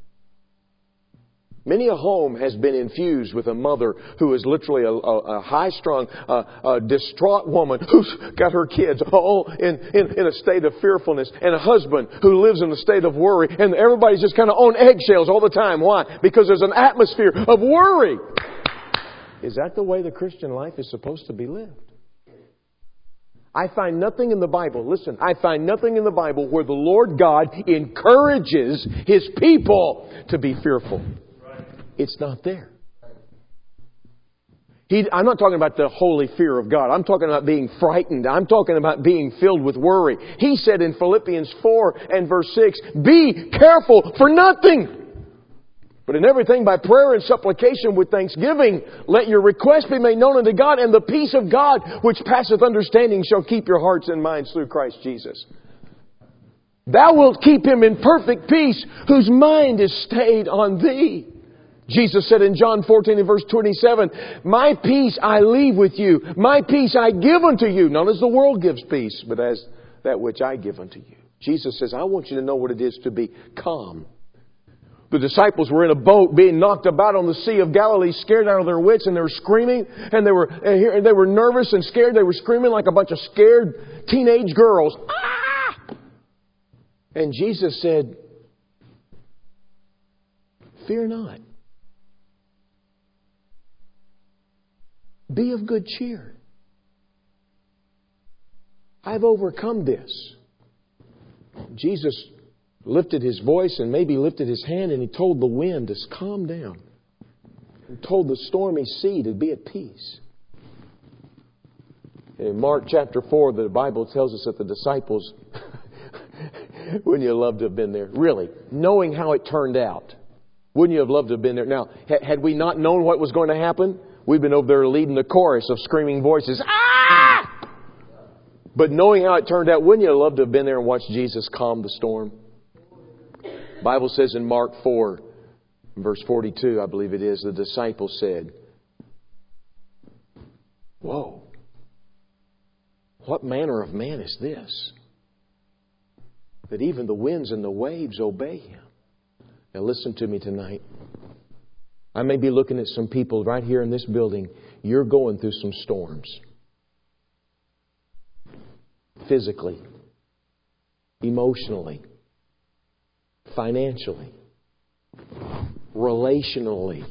S1: Many a home has been infused with a mother who is literally a high-strung, distraught woman who's got her kids all in a state of fearfulness, and a husband who lives in a state of worry, and everybody's just kind of on eggshells all the time. Why? Because there's an atmosphere of worry. Is that the way the Christian life is supposed to be lived? I find nothing in the Bible, listen, I find nothing in the Bible where the Lord God encourages His people to be fearful. It's not there. I'm not talking about the holy fear of God. I'm talking about being frightened. I'm talking about being filled with worry. He said in Philippians 4 and verse 6, "Be careful for nothing, but in everything by prayer and supplication with thanksgiving, let your requests be made known unto God, and the peace of God, which passeth understanding, shall keep your hearts and minds through Christ Jesus. Thou wilt keep him in perfect peace, whose mind is stayed on Thee." Jesus said in John 14 and verse 27, My peace I leave with you. My peace I give unto you. Not as the world gives peace, but as that which I give unto you. Jesus says, I want you to know what it is to be calm. The disciples were in a boat being knocked about on the Sea of Galilee, scared out of their wits, and they were screaming, and they were nervous and scared. They were screaming like a bunch of scared teenage girls. Ah! And Jesus said, Fear not. Be of good cheer. I've overcome this. Jesus lifted His voice and maybe lifted His hand, and He told the wind to calm down. And told the stormy sea to be at peace. In Mark chapter 4, the Bible tells us that the disciples, wouldn't you have loved to have been there? Really, knowing how it turned out. Wouldn't you have loved to have been there? Now, had we not known what was going to happen, we'd been over there leading the chorus of screaming voices. Ah! But knowing how it turned out, wouldn't you have loved to have been there and watched Jesus calm the storm? The Bible says in Mark 4, verse 42, I believe it is, the disciples said, Whoa, what manner of man is this, that even the winds and the waves obey Him? Now listen to me tonight. I may be looking at some people right here in this building. You're going through some storms. Physically, emotionally, financially, relationally.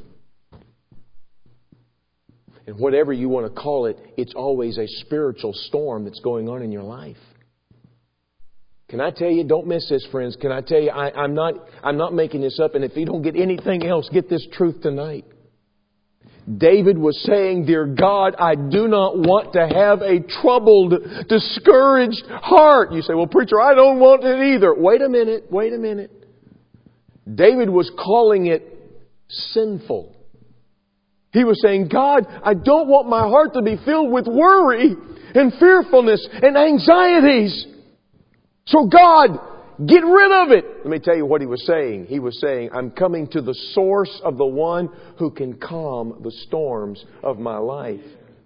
S1: And whatever you want to call it, it's always a spiritual storm that's going on in your life. Can I tell you, don't miss this, friends. Can I tell you, I'm not making this up. And if you don't get anything else, get this truth tonight. David was saying, Dear God, I do not want to have a troubled, discouraged heart. You say, well, preacher, I don't want it either. Wait a minute. David was calling it sinful. He was saying, God, I don't want my heart to be filled with worry and fearfulness and anxieties. So God, get rid of it. Let me tell you what he was saying. He was saying, I'm coming to the source of the one who can calm the storms of my life.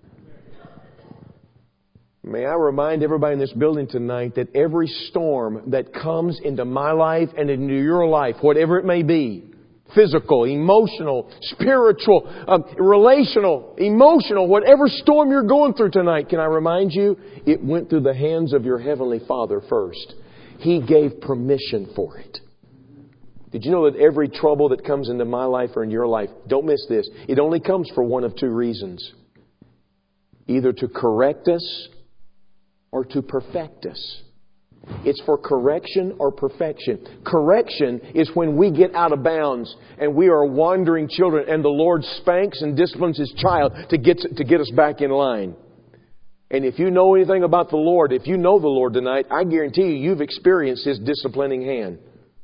S1: May I remind everybody in this building tonight that every storm that comes into my life and into your life, whatever it may be, physical, emotional, spiritual, relational, emotional, whatever storm you're going through tonight, can I remind you, it went through the hands of your Heavenly Father first. He gave permission for it. Did you know that every trouble that comes into my life or in your life, don't miss this, it only comes for one of two reasons. Either to correct us or to perfect us. It's for correction or perfection. Correction is when we get out of bounds and we are wandering children and the Lord spanks and disciplines His child to get us back in line. And if you know anything about the Lord, if you know the Lord tonight, I guarantee you've experienced His disciplining hand.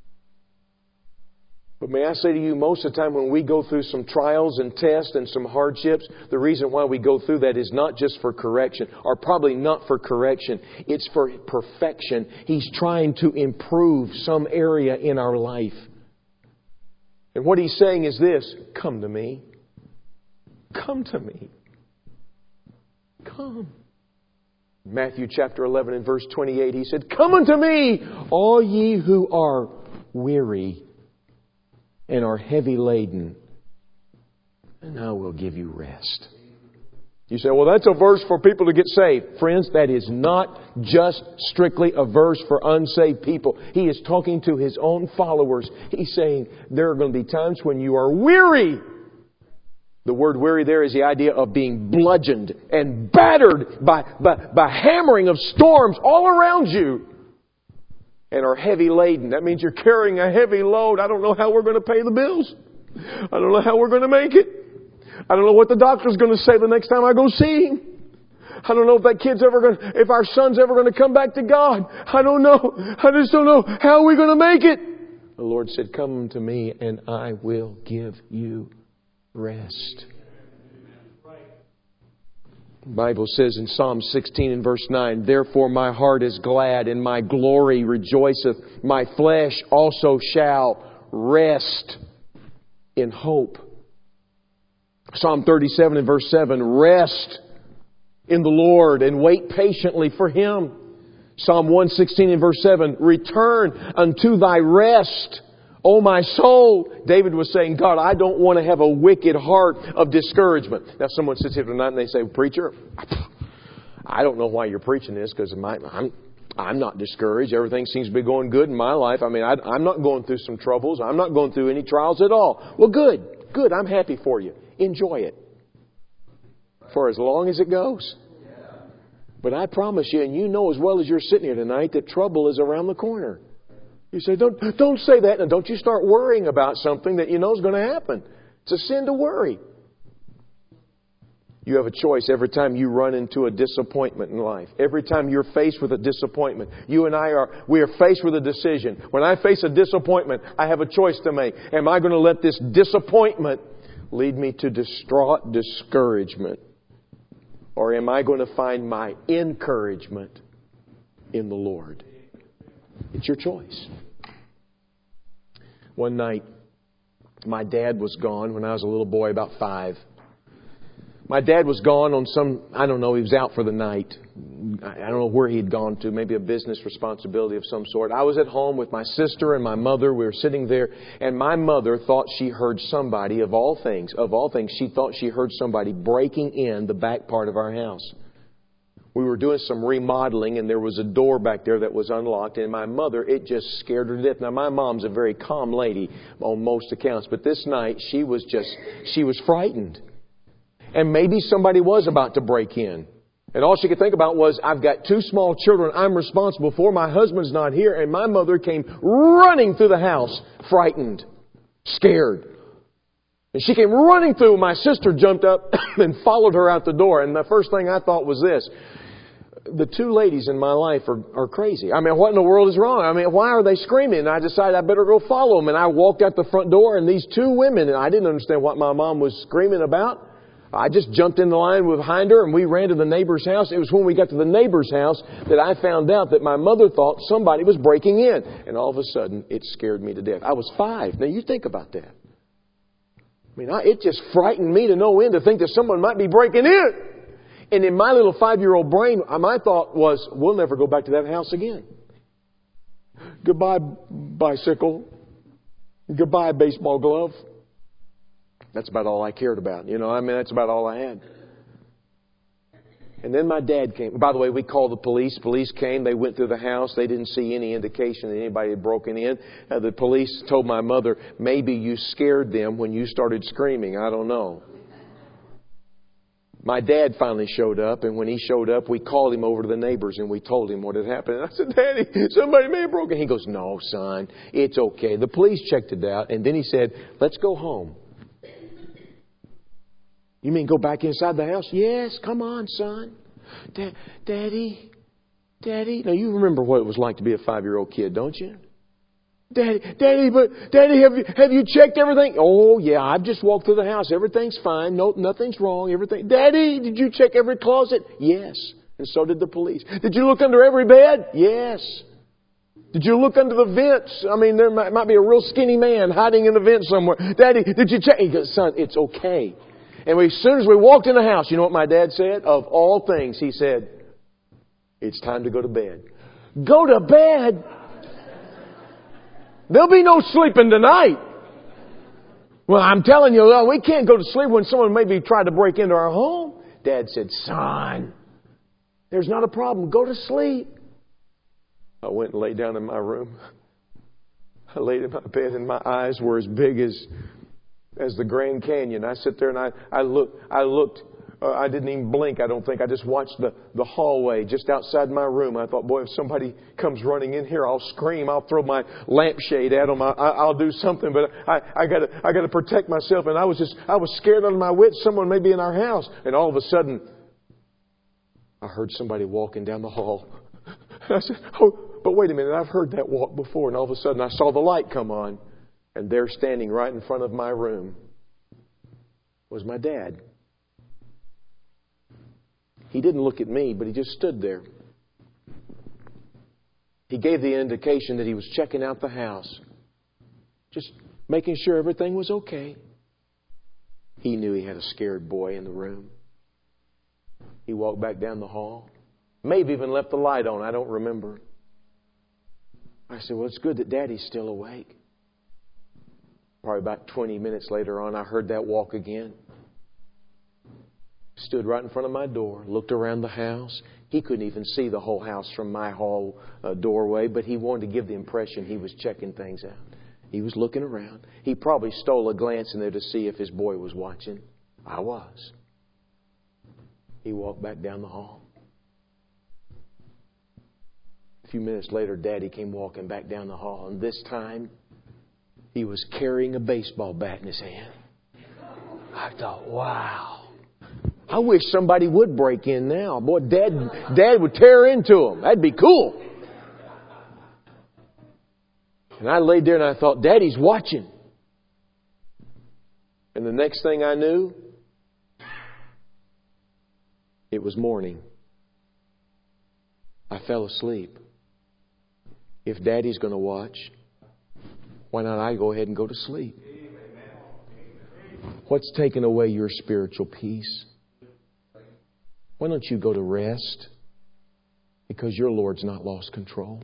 S1: But may I say to you, most of the time when we go through some trials and tests and some hardships, the reason why we go through that is not just for correction, or probably not for correction. It's for perfection. He's trying to improve some area in our life. And what He's saying is this, come to me. Come to me. Come. Matthew chapter 11 and verse 28, He said, Come unto me, all ye who are weary and are heavy laden, and I will give you rest. You say, well, that's a verse for people to get saved. Friends, that is not just strictly a verse for unsaved people. He is talking to His own followers. He's saying there are going to be times when you are weary. The word weary there is the idea of being bludgeoned and battered by hammering of storms all around you. And are heavy laden. That means you're carrying a heavy load. I don't know how we're going to pay the bills. I don't know how we're going to make it. I don't know what the doctor's going to say the next time I go see him. I don't know if if our son's ever going to come back to God. I don't know. I just don't know how we're going to make it. The Lord said, Come to me and I will give you rest. The Bible says in Psalm 16 and verse 9, Therefore my heart is glad and my glory rejoiceth. My flesh also shall rest in hope. Psalm 37 and verse 7, rest in the Lord and wait patiently for Him. Psalm 116 and verse 7, return unto thy rest, O my soul. David was saying, God, I don't want to have a wicked heart of discouragement. Now someone sits here tonight and they say, preacher, I don't know why you're preaching this because I'm not discouraged. Everything seems to be going good in my life. I mean, I'm not going through some troubles. I'm not going through any trials at all. Well, good. I'm happy for you. Enjoy it. For as long as it goes. But I promise you, and you know as well as you're sitting here tonight, that trouble is around the corner. You say, don't say that, and don't you start worrying about something that you know is going to happen. It's a sin to worry. You have a choice every time you run into a disappointment in life. Every time you're faced with a disappointment. You and we are faced with a decision. When I face a disappointment, I have a choice to make. Am I going to let this disappointment lead me to distraught discouragement? Or am I going to find my encouragement in the Lord? It's your choice. One night, my dad was gone when I was a little boy, about 5. My dad was gone on he was out for the night. I don't know where he had gone to, maybe a business responsibility of some sort. I was at home with my sister and my mother. We were sitting there, and my mother thought she heard somebody, of all things, she thought she heard somebody breaking in the back part of our house. We were doing some remodeling, and there was a door back there that was unlocked, and my mother, it just scared her to death. Now, my mom's a very calm lady on most accounts, but this night, she was frightened. And maybe somebody was about to break in. And all she could think about was, I've got 2 small children I'm responsible for. My husband's not here. And my mother came running through the house, frightened, scared. And she came running through. My sister jumped up and followed her out the door. And the first thing I thought was this. The 2 ladies in my life are crazy. I mean, what in the world is wrong? I mean, why are they screaming? And I decided I better go follow them. And I walked out the front door, and these 2 women, and I didn't understand what my mom was screaming about. I just jumped in the line behind her, and we ran to the neighbor's house. It was when we got to the neighbor's house that I found out that my mother thought somebody was breaking in. And all of a sudden, it scared me to death. I was 5. Now, you think about that. I mean, it just frightened me to no end to think that someone might be breaking in. And in my little 5-year-old brain, my thought was, we'll never go back to that house again. Goodbye, bicycle. Goodbye, baseball glove. That's about all I cared about. That's about all I had. And then my dad came. By the way, we called the police. Police came. They went through the house. They didn't see any indication that anybody had broken in. The police told my mother, maybe you scared them when you started screaming. I don't know. My dad finally showed up, and when he showed up, we called him over to the neighbors, and we told him what had happened. And I said, Daddy, somebody may have broken. He goes, no, son, it's okay. The police checked it out, and then he said, let's go home. You mean go back inside the house? Yes, come on, son. Daddy. Now, you remember what it was like to be a 5-year-old kid, don't you? Daddy, have you checked everything? Oh, yeah, I've just walked through the house. Everything's fine. No, nothing's wrong. Daddy, did you check every closet? Yes. And so did the police. Did you look under every bed? Yes. Did you look under the vents? I mean, there might be a real skinny man hiding in the vent somewhere. Daddy, did you check? He goes, son, it's okay. And as soon as we walked in the house, you know what my dad said? Of all things, he said, it's time to go to bed. Go to bed? There'll be no sleeping tonight. Well, I'm telling you, we can't go to sleep when someone maybe tried to break into our home. Dad said, son, there's not a problem. Go to sleep. I went and lay down in my room. I laid in my bed and my eyes were as big as the Grand Canyon. I sit there and I looked. I didn't even blink, I don't think. I just watched the hallway just outside my room. I thought, boy, if somebody comes running in here, I'll scream. I'll throw my lampshade at them. I'll do something, but I gotta protect myself. And I was scared out of my wits. Someone may be in our house. And all of a sudden, I heard somebody walking down the hall. And I said, oh, but wait a minute, I've heard that walk before. And all of a sudden, I saw the light come on. And there, standing right in front of my room, was my dad. He didn't look at me, but he just stood there. He gave the indication that he was checking out the house, just making sure everything was okay. He knew he had a scared boy in the room. He walked back down the hall. Maybe even left the light on. I don't remember. I said, well, it's good that Daddy's still awake. Probably about 20 minutes later on, I heard that walk again. Stood right in front of my door, looked around the house. He couldn't even see the whole house from my hall doorway, but he wanted to give the impression he was checking things out. He was looking around. He probably stole a glance in there to see if his boy was watching. I was. He walked back down the hall. A few minutes later, Daddy came walking back down the hall, and this time he was carrying a baseball bat in his hand. I thought, wow. I wish somebody would break in now. Boy, Dad would tear into them. That'd be cool. And I laid there and I thought, Daddy's watching. And the next thing I knew, it was morning. I fell asleep. If Daddy's going to watch, why not I go ahead and go to sleep? What's taken away your spiritual peace? Why don't you go to rest? Because your Lord's not lost control.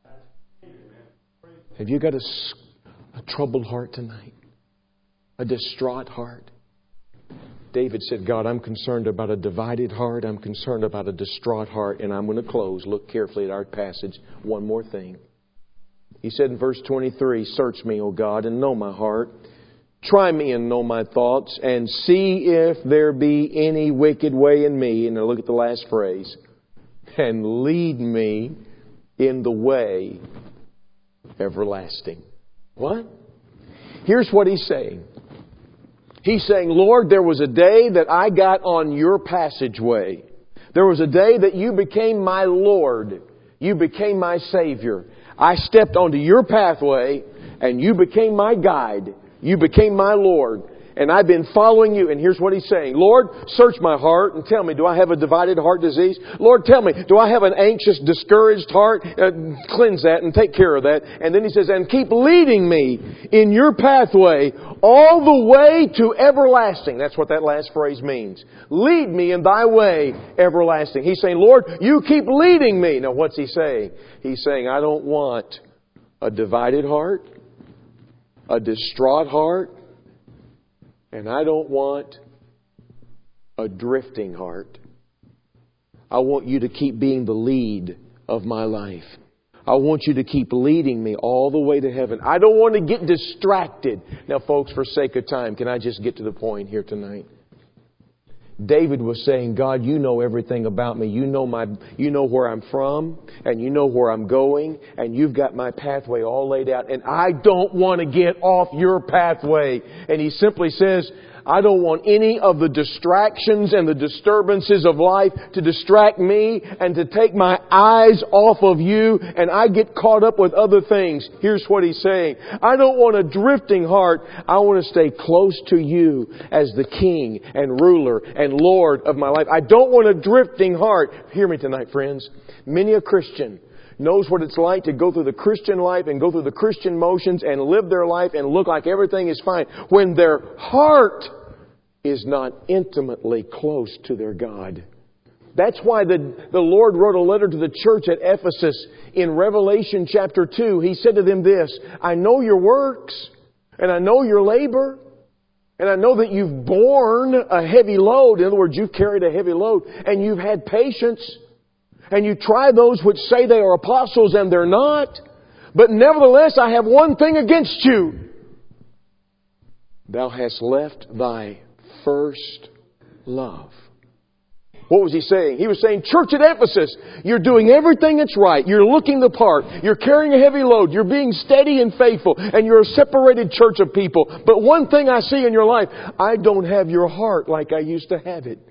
S1: Have you got a troubled heart tonight? A distraught heart? David said, God, I'm concerned about a divided heart. I'm concerned about a distraught heart. And I'm going to close. Look carefully at our passage. One more thing. He said in verse 23, search me, O God, and know my heart. Try me and know my thoughts, and see if there be any wicked way in me. And now look at the last phrase. And lead me in the way everlasting. What? Here's what he's saying. He's saying, Lord, there was a day that I got on your passageway. There was a day that you became my Lord. You became my Savior. I stepped onto your pathway, and you became my guide. You became my Lord, and I've been following you. And here's what he's saying. Lord, search my heart and tell me, do I have a divided heart disease? Lord, tell me, do I have an anxious, discouraged heart? Cleanse that and take care of that. And then he says, and keep leading me in your pathway all the way to everlasting. That's what that last phrase means. Lead me in thy way everlasting. He's saying, Lord, you keep leading me. Now what's he saying? He's saying, I don't want a divided heart, a distraught heart, and I don't want a drifting heart. I want you to keep being the lead of my life. I want you to keep leading me all the way to heaven. I don't want to get distracted. Now, folks, for sake of time, can I just get to the point here tonight? David was saying, God, you know everything about me. You know where I'm from, and you know where I'm going, and you've got my pathway all laid out, and I don't want to get off your pathway. And he simply says, I don't want any of the distractions and the disturbances of life to distract me and to take my eyes off of you, and I get caught up with other things. Here's what he's saying. I don't want a drifting heart. I want to stay close to you as the King and ruler and Lord of my life. I don't want a drifting heart. Hear me tonight, friends. Many a Christian knows what it's like to go through the Christian life and go through the Christian motions and live their life and look like everything is fine when their heart is not intimately close to their God. That's why the Lord wrote a letter to the church at Ephesus in Revelation chapter 2. He said to them this, I know your works and I know your labor and I know that you've borne a heavy load. In other words, you've carried a heavy load and you've had patience. And you try those which say they are apostles and they're not. But nevertheless, I have one thing against you. Thou hast left thy first love. What was he saying? He was saying, church at Ephesus, you're doing everything that's right. You're looking the part. You're carrying a heavy load. You're being steady and faithful. And you're a separated church of people. But one thing I see in your life, I don't have your heart like I used to have it.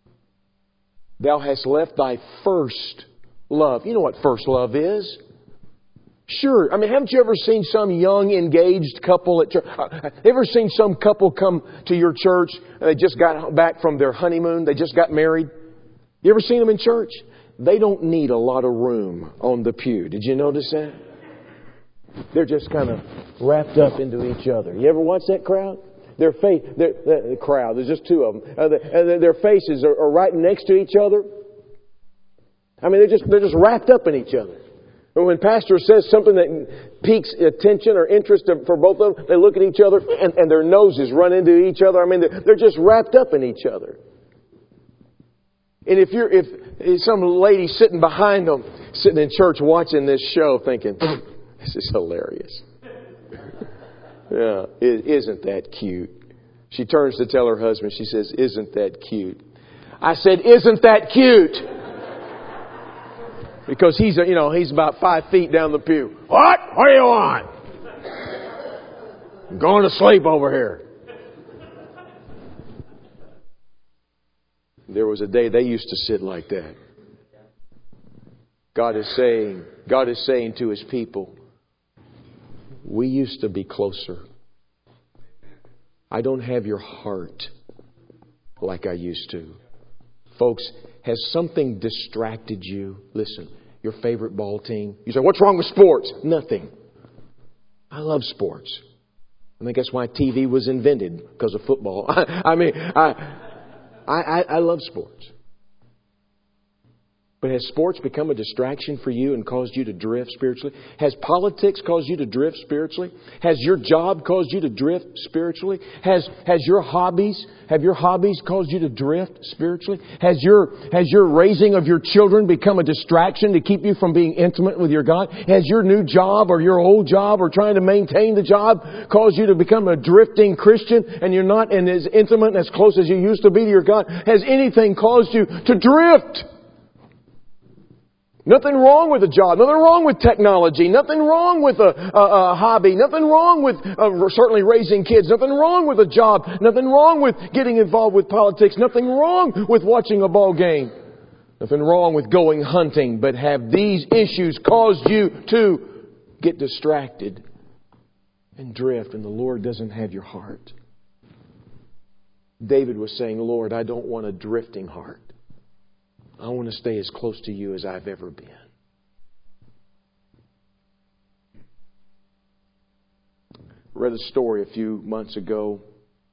S1: Thou hast left thy first love. You know what first love is? Sure. I mean, haven't you ever seen some young engaged couple at church? Ever seen some couple come to your church and they just got back from their honeymoon? They just got married? You ever seen them in church? They don't need a lot of room on the pew. Did you notice that? They're just kind of wrapped up into each other. You ever watch that crowd? the crowd, there's just two of them. Their faces are right next to each other. I mean, they're just wrapped up in each other. But when pastor says something that piques attention or interest for both of them, they look at each other and their noses run into each other. I mean, they're just wrapped up in each other. And if some lady sitting behind them, sitting in church watching this show thinking, this is hilarious. Yeah, isn't that cute? She turns to tell her husband, she says, isn't that cute? I said, isn't that cute? Because he's about 5 feet down the pew. What? What do you want? I'm going to sleep over here. There was a day they used to sit like that. God is saying to His people, we used to be closer. I don't have your heart like I used to. Folks, has something distracted you? Listen, your favorite ball team. You say, what's wrong with sports? Nothing. I love sports. I think that's why TV was invented, because of football. I love sports. But has sports become a distraction for you and caused you to drift spiritually? Has politics caused you to drift spiritually? Has your job caused you to drift spiritually? Have your hobbies caused you to drift spiritually? Has your raising of your children become a distraction to keep you from being intimate with your God? Has your new job or your old job or trying to maintain the job caused you to become a drifting Christian and you're not as intimate and as close as you used to be to your God? Has anything caused you to drift? Nothing wrong with a job. Nothing wrong with technology. Nothing wrong with a hobby. Nothing wrong with certainly raising kids. Nothing wrong with a job. Nothing wrong with getting involved with politics. Nothing wrong with watching a ball game. Nothing wrong with going hunting. But have these issues caused you to get distracted and drift, and the Lord doesn't have your heart? David was saying, Lord, I don't want a drifting heart. I want to stay as close to you as I've ever been. I read a story a few months ago.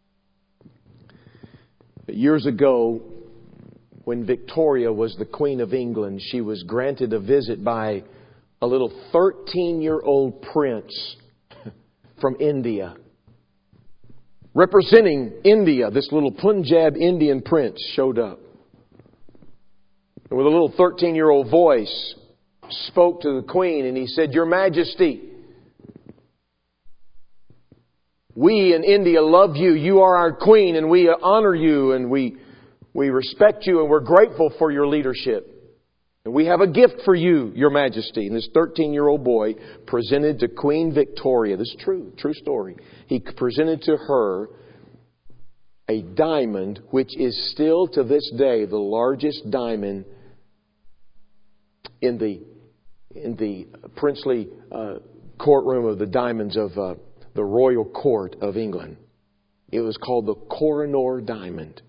S1: Years ago, when Victoria was the Queen of England, she was granted a visit by a little 13-year-old prince from India. Representing India, this little Punjab Indian prince showed up. And with a little 13-year-old voice, spoke to the Queen and he said, Your Majesty, we in India love you. You are our Queen and we honor you and we respect you and we're grateful for your leadership. And we have a gift for you, Your Majesty. And this 13-year-old boy presented to Queen Victoria. This is true story. He presented to her a diamond which is still to this day the largest diamond in the princely courtroom of the diamonds of the royal court of England. It was called the Kohinoor diamond.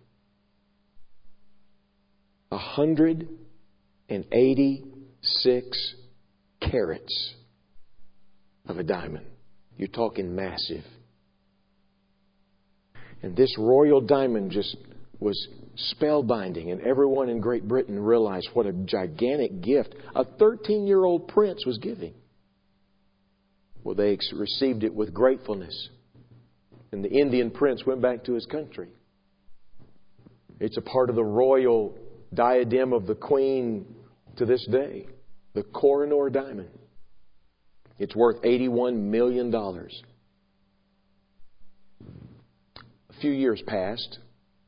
S1: 186 carats of a diamond. You're talking massive. And this royal diamond just was spellbinding, and everyone in Great Britain realized what a gigantic gift a 13-year-old prince was giving. Well, they received it with gratefulness, and the Indian prince went back to his country. It's a part of the royal diadem of the Queen to this day, the Kohinoor diamond. It's worth $81 million. A few years passed.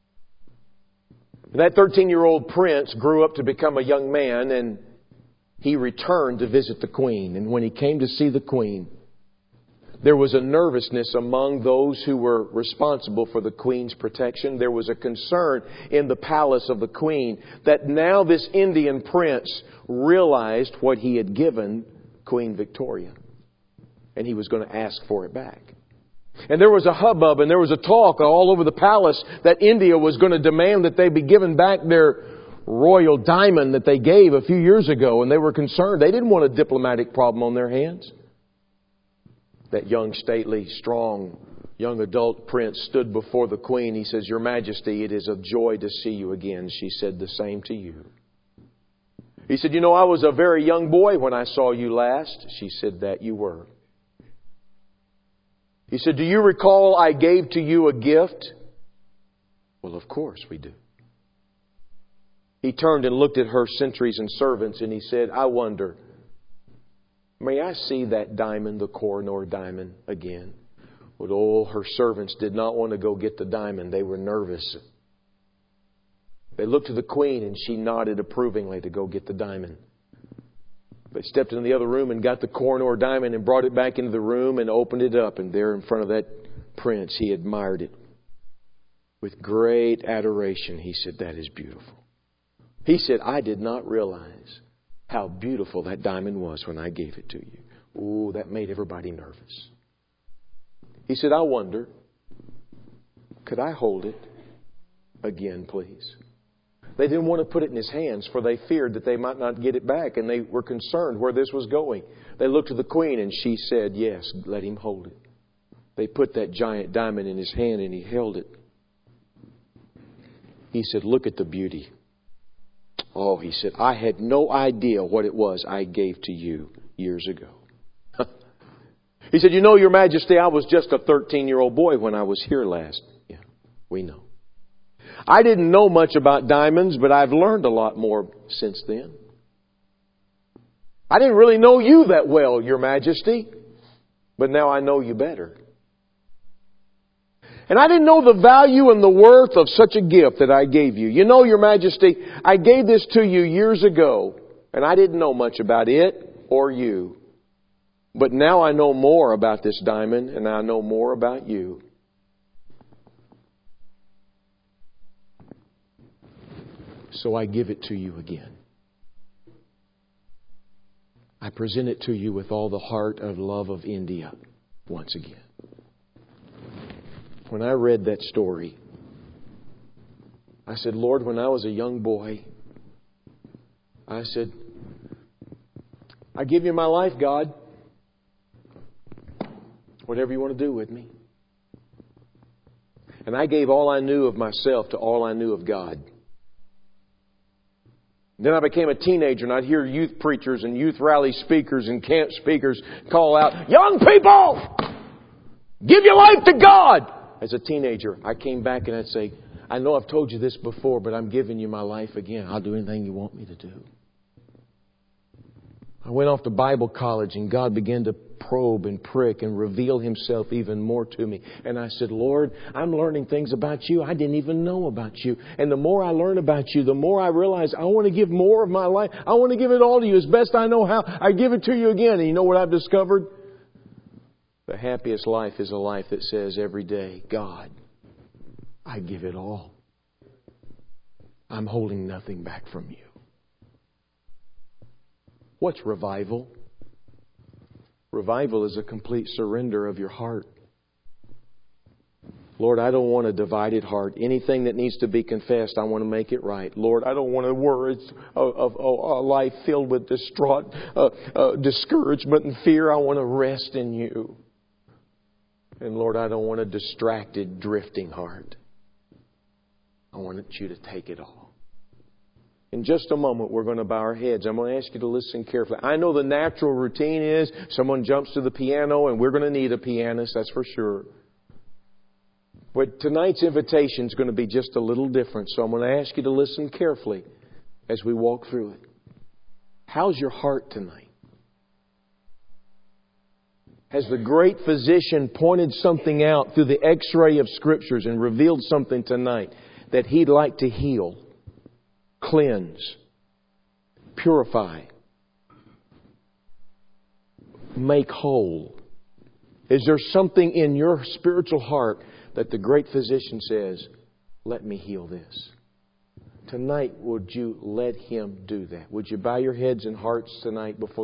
S1: That 13-year-old prince grew up to become a young man, and he returned to visit the Queen. And when he came to see the Queen, there was a nervousness among those who were responsible for the Queen's protection. There was a concern in the palace of the Queen that now this Indian prince realized what he had given Queen Victoria, and he was going to ask for it back. And there was a hubbub and there was a talk all over the palace that India was going to demand that they be given back their royal diamond that they gave a few years ago. And they were concerned. They didn't want a diplomatic problem on their hands. That young, stately, strong young adult prince stood before the queen. He says, "Your Majesty, it is a joy to see you again." She said, "The same to you." He said, "You know, I was a very young boy when I saw you last." She said, "That you were." He said, "Do you recall I gave to you a gift?" "Well, of course we do." He turned and looked at her sentries and servants and he said, "I wonder, may I see that diamond, the Koh-i-Noor diamond, again?" Well, her servants did not want to go get the diamond. They were nervous. They looked to the queen and she nodded approvingly to go get the diamond. They stepped into the other room and got the Koh-i-Noor diamond and brought it back into the room and opened it up. And there in front of that prince, he admired it. With great adoration, he said, "That is beautiful." He said, "I did not realize how beautiful that diamond was when I gave it to you." Ooh, that made everybody nervous. He said, "I wonder, could I hold it again, please?" They didn't want to put it in his hands, for they feared that they might not get it back, and they were concerned where this was going. They looked to the queen, and she said, "Yes, let him hold it." They put that giant diamond in his hand, and he held it. He said, "Look at the beauty." Oh, he said, "I had no idea what it was I gave to you years ago." He said, "You know, Your Majesty, I was just a 13-year-old boy when I was here last." Yeah, we know. "I didn't know much about diamonds, but I've learned a lot more since then. I didn't really know you that well, Your Majesty, but now I know you better. And I didn't know the value and the worth of such a gift that I gave you. You know, Your Majesty, I gave this to you years ago, and I didn't know much about it or you. But now I know more about this diamond, and I know more about you. So I give it to you again. I present it to you with all the heart of love of India once again." When I read that story, I said, "Lord, when I was a young boy, I said, I give you my life, God. Whatever you want to do with me." And I gave all I knew of myself to all I knew of God. Then I became a teenager and I'd hear youth preachers and youth rally speakers and camp speakers call out, "Young people, give your life to God." As a teenager, I came back and I'd say, "I know I've told you this before, but I'm giving you my life again. I'll do anything you want me to do." I went off to Bible college and God began to probe and prick and reveal Himself even more to me. And I said, "Lord, I'm learning things about you I didn't even know about you. And the more I learn about you, the more I realize I want to give more of my life. I want to give it all to you as best I know how. I give it to you again." And you know what I've discovered? The happiest life is a life that says every day, "God, I give it all. I'm holding nothing back from you." What's revival? Revival is a complete surrender of your heart. Lord, I don't want a divided heart. Anything that needs to be confessed, I want to make it right. Lord, I don't want to worry of a life filled with distraught, discouragement and fear. I want to rest in you. And Lord, I don't want a distracted, drifting heart. I want you to take it all. In just a moment, we're going to bow our heads. I'm going to ask you to listen carefully. I know the natural routine is someone jumps to the piano, and we're going to need a pianist, that's for sure. But tonight's invitation is going to be just a little different. So I'm going to ask you to listen carefully as we walk through it. How's your heart tonight? Has the great physician pointed something out through the x-ray of Scriptures and revealed something tonight that He'd like to heal, cleanse, purify, make whole? Is there something in your spiritual heart that the great physician says, "Let me heal this"? Tonight, would you let Him do that? Would you bow your heads and hearts tonight before